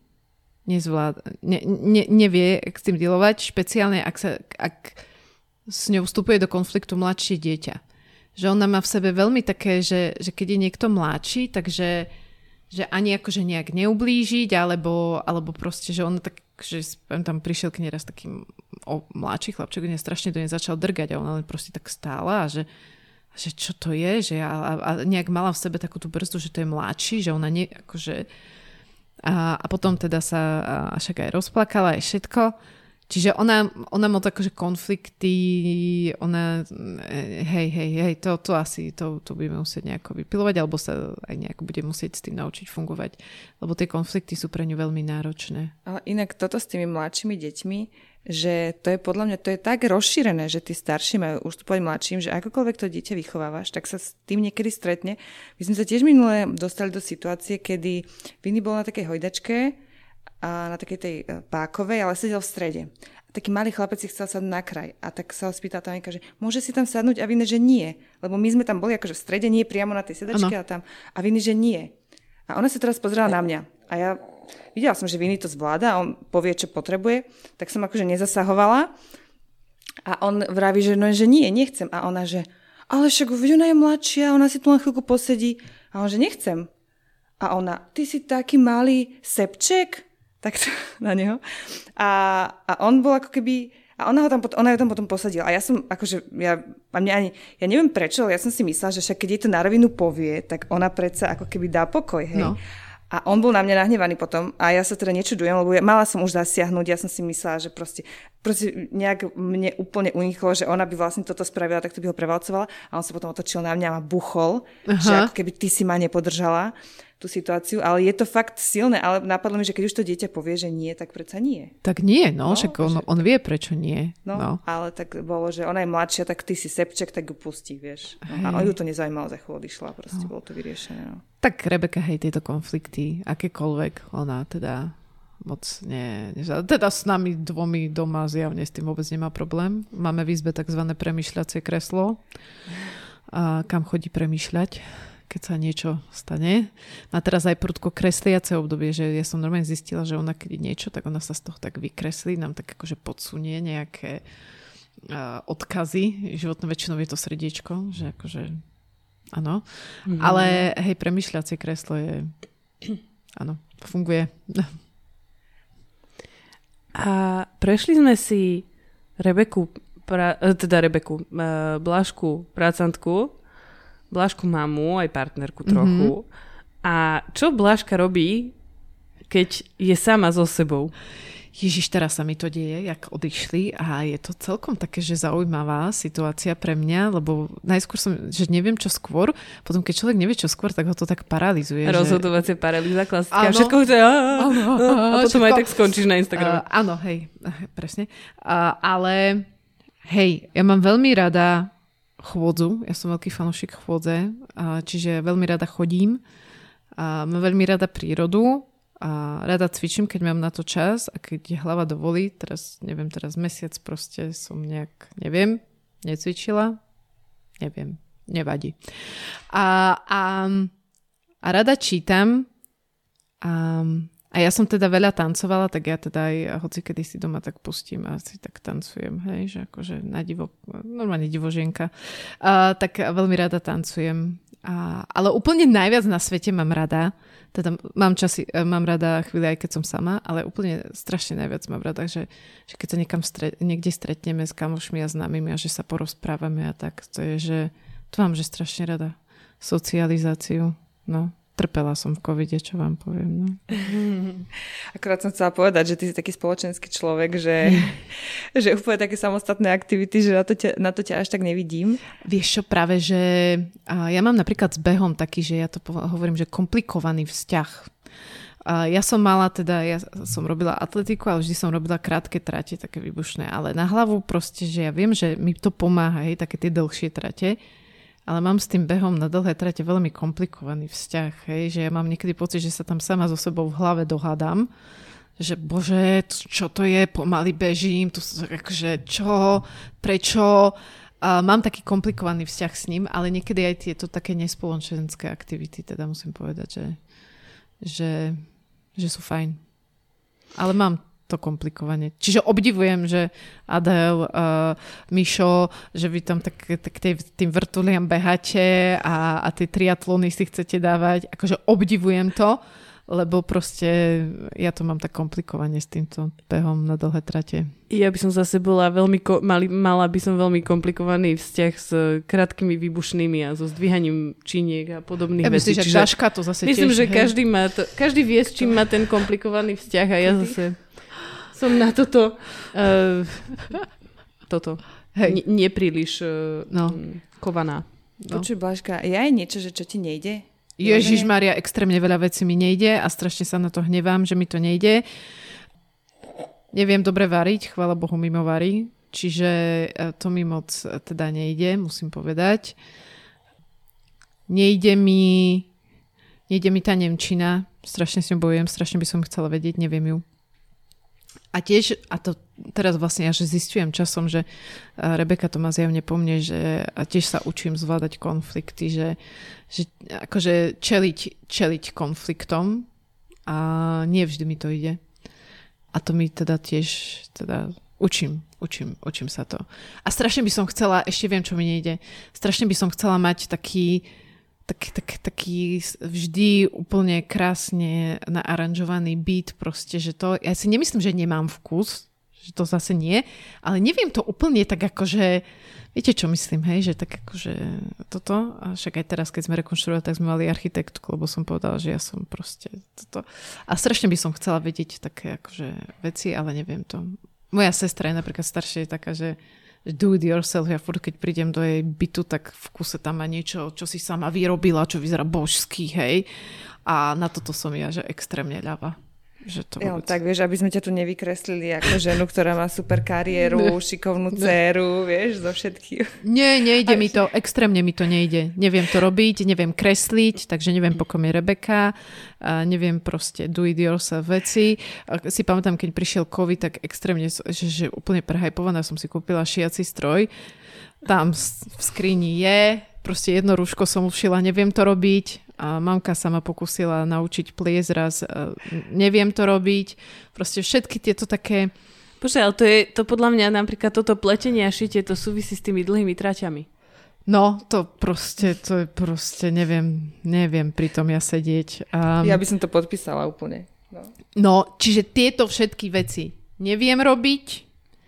nevie s tým dealovať, špeciálne ak s ňou vstupuje do konfliktu mladšie dieťa. Že ona má v sebe veľmi také, že keď je niekto mladší, takže že ani akože nejak neublížiť, alebo proste, že ona tak, že tam prišiel k nej raz taký mladší chlapček, on strašne do nej začal drgať a ona len proste tak stála a že čo to je, že a nejak mala v sebe takú tú brzdu, že to je mladší, že ona nie, akože a potom teda sa však aj rozplakala, aj všetko. Čiže ona moc akože konflikty, ona to asi to budeme musieť nejako vypilovať, alebo sa aj nejako bude musieť s tým naučiť fungovať, lebo tie konflikty sú pre ňu veľmi náročné. Ale inak toto s tými mladšími deťmi, že to je podľa mňa, to je tak rozšírené, že tí starší majú ustupovať mladším, že akokoľvek to dieťa vychovávaš, tak sa s tým niekedy stretne. My sme sa tiež minule dostali do situácie, kedy Vini bol na takej hojdačke a na takej tej pákovej, ale sedel v strede. A taký malý chlapec si chcel sadnúť na kraj. A tak sa ho spýtal tá Aňka, že môže si tam sadnúť? A Vini, že nie. Lebo my sme tam boli akože v strede, nie priamo na tej sedačke a tam. A Vini, že nie. A ona sa teraz pozerala na mňa. A ja videla som, že Vini to zvláda a on povie, čo potrebuje. Tak som akože nezasahovala. A on vraví, že no, že nie, nechcem. A ona, že ale však ona je mladšia, ona si tu len chvíľku posedí. A on, že nechcem. A ona, ty si taký malý sepček? Tak na neho. A on bol ako keby... A ona ju tam potom posadila. A ja som, akože, ja neviem prečo, ale ja som si myslela, že však keď jej to na rovinu povie, tak ona predsa ako keby dá pokoj, hej. No. A on bol na mňa nahnevaný potom a ja sa teda nečudujem, lebo mala som už zasiahnuť, ja som si myslela, že proste nejak mne úplne uniklo, že ona by vlastne toto spravila, tak to by ho prevalcovala a on sa potom otočil na mňa a ma buchol, že ako keby ty si ma nepodržala tú situáciu, ale je to fakt silné, ale napadlo mi, že keď už to dieťa povie, že nie, tak predsa nie. Tak nie, však on vie, prečo nie. No, ale tak bolo, že ona je mladšia, tak ty si sepček, tak ju pustí, vieš. No, a ju to nezaujímalo, za chvíľu odišla, proste bolo to vyriešené. No. Tak Rebeka, hej, tieto konflikty, akékoľvek, ona teda moc nie. Teda s nami dvomi doma zjavne s tým vôbec nemá problém. Máme v izbe takzvané premýšľacie kreslo, kam chodí premýšľať, keď sa niečo stane. A teraz aj prudko kresliace obdobie, že ja som normálne zistila, že ona keď niečo, tak ona sa z toho tak vykreslí, nám tak akože podsunie nejaké odkazy. Životnou väčšinou je to srdiečko, že akože áno. Ale hej, premýšľacie kreslo je áno, funguje. A prešli sme si Blažku prácantku, Blažku mamu, aj partnerku trochu. A čo Blažka robí, keď je sama so sebou? Ježiš, teraz sa mi to deje, jak odišli a je to celkom také, že zaujímavá situácia pre mňa, lebo najskôr som, že neviem čo skôr, potom keď človek nevie čo skôr, tak ho to tak paralizuje. Rozhodovacia paralýza, klasická. Všetko chce a potom aj tak skončíš na Instagrame. Áno, hej, presne. Ale hej, ja mám veľmi rada chôdzu, ja som veľký fanúšik chôdze, čiže veľmi rada chodím, mám veľmi rada prírodu a rada cvičím, keď mám na to čas a keď hlava dovolí, teraz mesiac proste som necvičila, nevadí. A rada čítam a ja som teda veľa tancovala, tak ja teda aj hoci kedy si doma tak pustím a si tak tancujem, hej, že akože na divo, normálne divožienka. Tak veľmi rada tancujem. Ale úplne najviac na svete mám rada, teda mám rada chvíli aj keď som sama, ale úplne strašne najviac mám rada, že keď sa niekde stretneme s kamošmi a známymi a že sa porozprávame a tak, to je, že to mám, že strašne rada. Socializáciu, no. Trpela som v covide, čo vám poviem. No. Akorát som chcela povedať, že ty si taký spoločenský človek, že úplne také samostatné aktivity, že na to ťa až tak nevidím. Vieš čo, práve, že ja mám napríklad s behom taký, že ja to hovorím, že komplikovaný vzťah. Ja som robila atletiku, ale vždy som robila krátke trate, také výbušné, ale na hlavu proste, že ja viem, že mi to pomáha, hej, také tie dlhšie trate. Ale mám s tým behom na dlhé trate veľmi komplikovaný vzťah, hej? Že ja mám niekedy pocit, že sa tam sama so sebou v hlave dohádam, že bože, čo to je, pomaly bežím, tu akože čo, prečo. Mám taký komplikovaný vzťah s ním, ale niekedy aj tieto také nespoločenské aktivity, teda musím povedať, že sú fajn. Ale mám to komplikovanie. Čiže obdivujem, že Adel, Mišo, že vy tam tak tým vrtuliam beháte a tie triatlony si chcete dávať. Akože obdivujem to, lebo proste ja to mám tak komplikovanie s týmto behom na dlhé trate. Ja by som zase mala by som veľmi komplikovaný vzťah s krátkými výbušnými a so zdvíhaním činiek a podobných vecí. Myslím, že Daška to zase myslím, tiež. Myslím, že každý vie, s čím má ten komplikovaný vzťah a ja zase som na toto nepríliš kovaná. No. Počuj, Blažka, je aj niečo, že čo ti nejde? Ježišmaria, extrémne veľa vecí mi nejde a strašne sa na to hnevám, že mi to nejde. Neviem dobre variť, chvála Bohu mimo varí, čiže to mi moc teda nejde, musím povedať. Nejde mi tá nemčina, strašne s ňou bojujem, strašne by som chcela vedieť, neviem ju. A tiež, a to teraz vlastne ja že zistujem časom, že Rebeka to má zjavne po mne, že a tiež sa učím zvládať konflikty, že akože čeliť konfliktom a nie vždy mi to ide. A to mi teda tiež učím sa to. A strašne by som chcela, ešte viem, čo mi nejde, strašne by som chcela mať taký vždy úplne krásne naaranžovaný beat proste, že to, ja si nemyslím, že nemám vkus, že to zase nie. Ale neviem to úplne tak akože, viete čo myslím, hej, že tak akože toto, a však aj teraz, keď sme rekonštruovali, tak sme mali architektku, lebo som povedala, že ja som proste toto. A strašne by som chcela vedieť také akože veci, ale neviem to. Moja sestra je napríklad staršia, je taká, že do it yourself, ja furt, keď prídem do jej bytu, tak v kuse tam má niečo, čo si sama vyrobila, čo vyzerá božský, hej. A na toto som ja, že extrémne ľava. Že to vôbec... tak vieš, aby sme ťa tu nevykreslili ako ženu, ktorá má super kariéru, šikovnú dcéru, vieš, zo všetkých. Nie, nejde mi to, extrémne mi to nejde. Neviem to robiť, neviem kresliť, takže neviem, po kom je Rebeka, neviem proste do it yourself veci. Si pamätám, keď prišiel COVID, tak extrémne, že úplne prehajpovaná som si kúpila šiaci stroj. Tam v skrini je, proste jedno rúško som ušila, neviem to robiť. A mamka sa ma pokúsila naučiť pliesť raz, neviem to robiť. Proste všetky tieto také... Bože, ale to podľa mňa napríklad toto pletenie a šitie, to súvisí s tými dlhými traťami. No, to je proste, neviem pri tom ja sedieť. Ja by som to podpísala úplne. No, čiže tieto všetky veci neviem robiť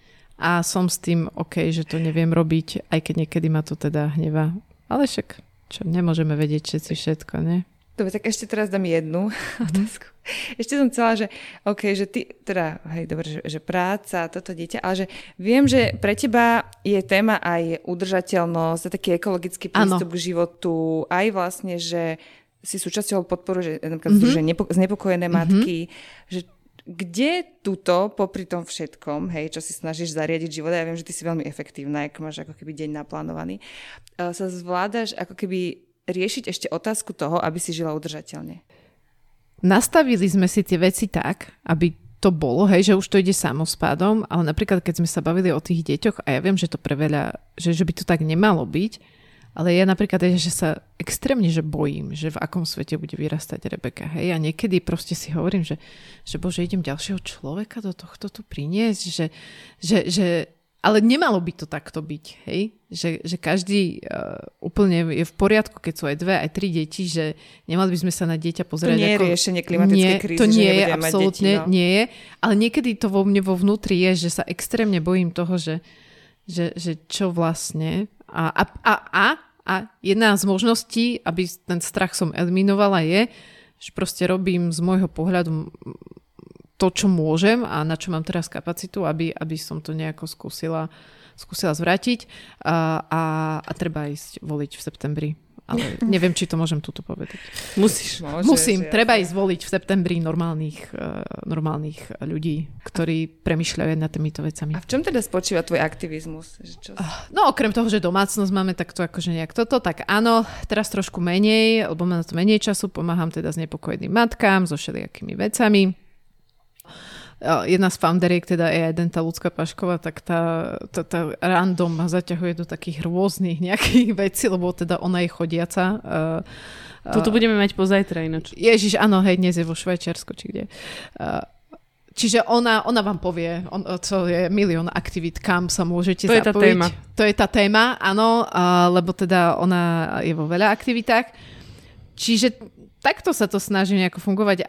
a som s tým OK, že to neviem robiť, aj keď niekedy ma to teda hnevá. Ale však... Čo, nemôžeme vedieť všetci všetko, ne? Dobre, tak ešte teraz dám jednu otázku. Ešte som chcela, že OK, že ty, teda, hej, dobre, že práca, toto dieťa, ale že viem, že pre teba je téma aj udržateľnosť, a taký ekologický prístup k životu, aj vlastne, že si súčasťou podporu, že napríklad združenie znepokojené matky, že kde tuto, popri tom všetkom, hej, čo si snažíš zariadiť život, ja viem, že ty si veľmi efektívna, ak máš ako keby deň naplánovaný, sa zvládaš ako keby riešiť ešte otázku toho, aby si žila udržateľne? Nastavili sme si tie veci tak, aby to bolo, hej, že už to ide samospádom, ale napríklad, keď sme sa bavili o tých deťoch, a ja viem, že to pre veľa, že by to tak nemalo byť, ale ja napríklad, že sa extrémne že bojím, že v akom svete bude vyrastať Rebeka. Hej? A niekedy proste si hovorím, že bože, idem ďalšieho človeka do tohto tu priniesť, ale nemalo by to takto byť. Hej? Že každý úplne je v poriadku, keď sú aj 2, aj 3 deti, že nemali by sme sa na dieťa pozerať. To nie je riešenie klimatickej krízy, to nie že je, absolútne deti, no. Nie je. Ale niekedy to vo mne vo vnútri je, že sa extrémne bojím toho, že čo vlastne... A jedna z možností, aby ten strach som eliminovala, je, že proste robím z môjho pohľadu to, čo môžem a na čo mám teraz kapacitu, aby som to nejako skúsila zvrátiť a treba ísť voliť v septembri. Ale neviem, či to môžem tuto povedať. Musím. Treba ísť voliť v septembri normálnych ľudí, ktorí premýšľajú nad týmito vecami. A v čom teda spočíva tvoj aktivizmus? No okrem toho, že domácnosť máme takto akože nejak toto, tak áno, teraz trošku menej, lebo mám na to menej času, pomáham teda znepokojeným matkám so všelijakými vecami. Jedna z founderiek, teda je aj Denta Ľudská Pašková, tak tá random ma zaťahuje do takých rôznych nejakých vecí, lebo teda ona je chodiaca. Toto budeme mať pozajtra ináč. Ježiš, áno, hej, dnes je vo Švajčiarsku, či kde. Čiže ona vám povie, co je milión aktivít, kam sa môžete zapojiť. To je tá téma. To je tá téma, áno, lebo teda ona je vo veľa aktivitách. Čiže takto sa to snaží nejako fungovať,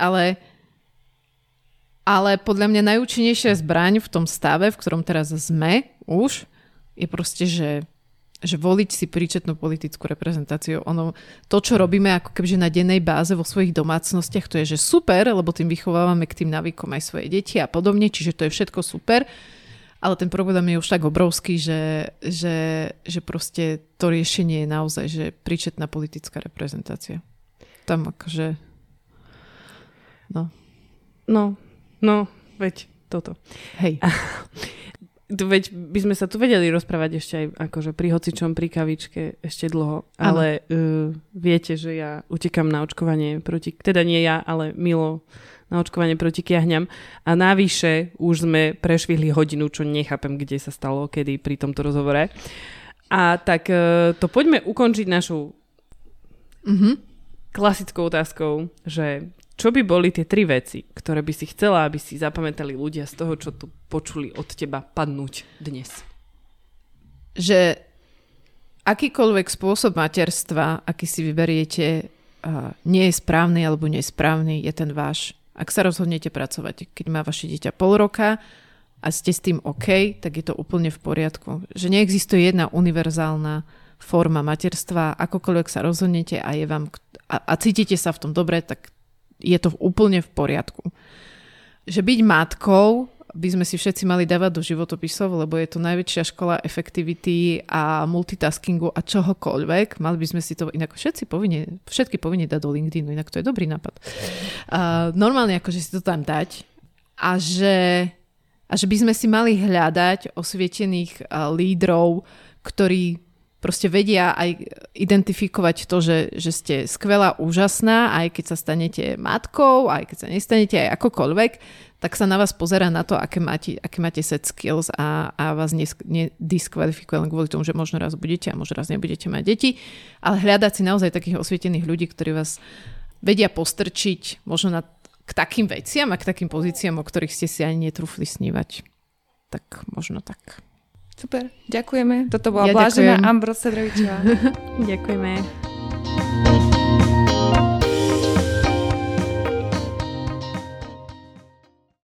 ale podľa mňa najúčinnejšia zbraň v tom stave, v ktorom teraz sme už, je proste, že voliť si príčetnú politickú reprezentáciu. To, čo robíme ako kebyže na dennej báze vo svojich domácnostiach, to je, že super, lebo tým vychovávame k tým návykom aj svoje deti a podobne, čiže to je všetko super, ale ten problém je už tak obrovský, že proste to riešenie je naozaj, že príčetná politická reprezentácia. Tam akože... No, veď toto. Hej. Veď by sme sa tu vedeli rozprávať ešte aj akože pri hocičom, pri kavičke ešte dlho, ale viete, že ja utekam na očkovanie teda nie ja, ale Milo na očkovanie proti kiahňam a navyše už sme prešvihli hodinu, čo nechápem, kde sa stalo, kedy pri tomto rozhovore. A tak to poďme ukončiť našou klasickou otázkou, že čo by boli tie 3 veci, ktoré by si chcela, aby si zapamätali ľudia z toho, čo tu počuli od teba padnúť dnes? Že akýkoľvek spôsob materstva, aký si vyberiete, nie je správny alebo nesprávny, je ten váš. Ak sa rozhodnete pracovať, keď má vaše dieťa pol roka, a ste s tým OK, tak je to úplne v poriadku. Že neexistuje jedna univerzálna forma materstva, akokoľvek sa rozhodnete a cítite sa v tom dobre, tak je to úplne v poriadku. Že byť matkou by sme si všetci mali dávať do životopisov, lebo je to najväčšia škola efektivity a multitaskingu a čohokoľvek. Mali by sme si to inak všetky povinne dať do LinkedInu, inak to je dobrý nápad. Normálne akože si to tam dať a že by sme si mali hľadať osvietených lídrov, ktorí proste vedia aj identifikovať to, že ste skvelá, úžasná, aj keď sa stanete matkou, aj keď sa nestanete aj akokoľvek, tak sa na vás pozerá na to, aké máte set skills a vás nediskvalifikuje len kvôli tomu, že možno raz budete a možno raz nebudete mať deti, ale hľadať si naozaj takých osvietených ľudí, ktorí vás vedia postrčiť možno k takým veciam a k takým pozíciám, o ktorých ste si ani netrúfli snívať. Tak možno tak. Super, ďakujeme. Toto bola Blažená Ambrož Sedrovičová. Ďakujeme.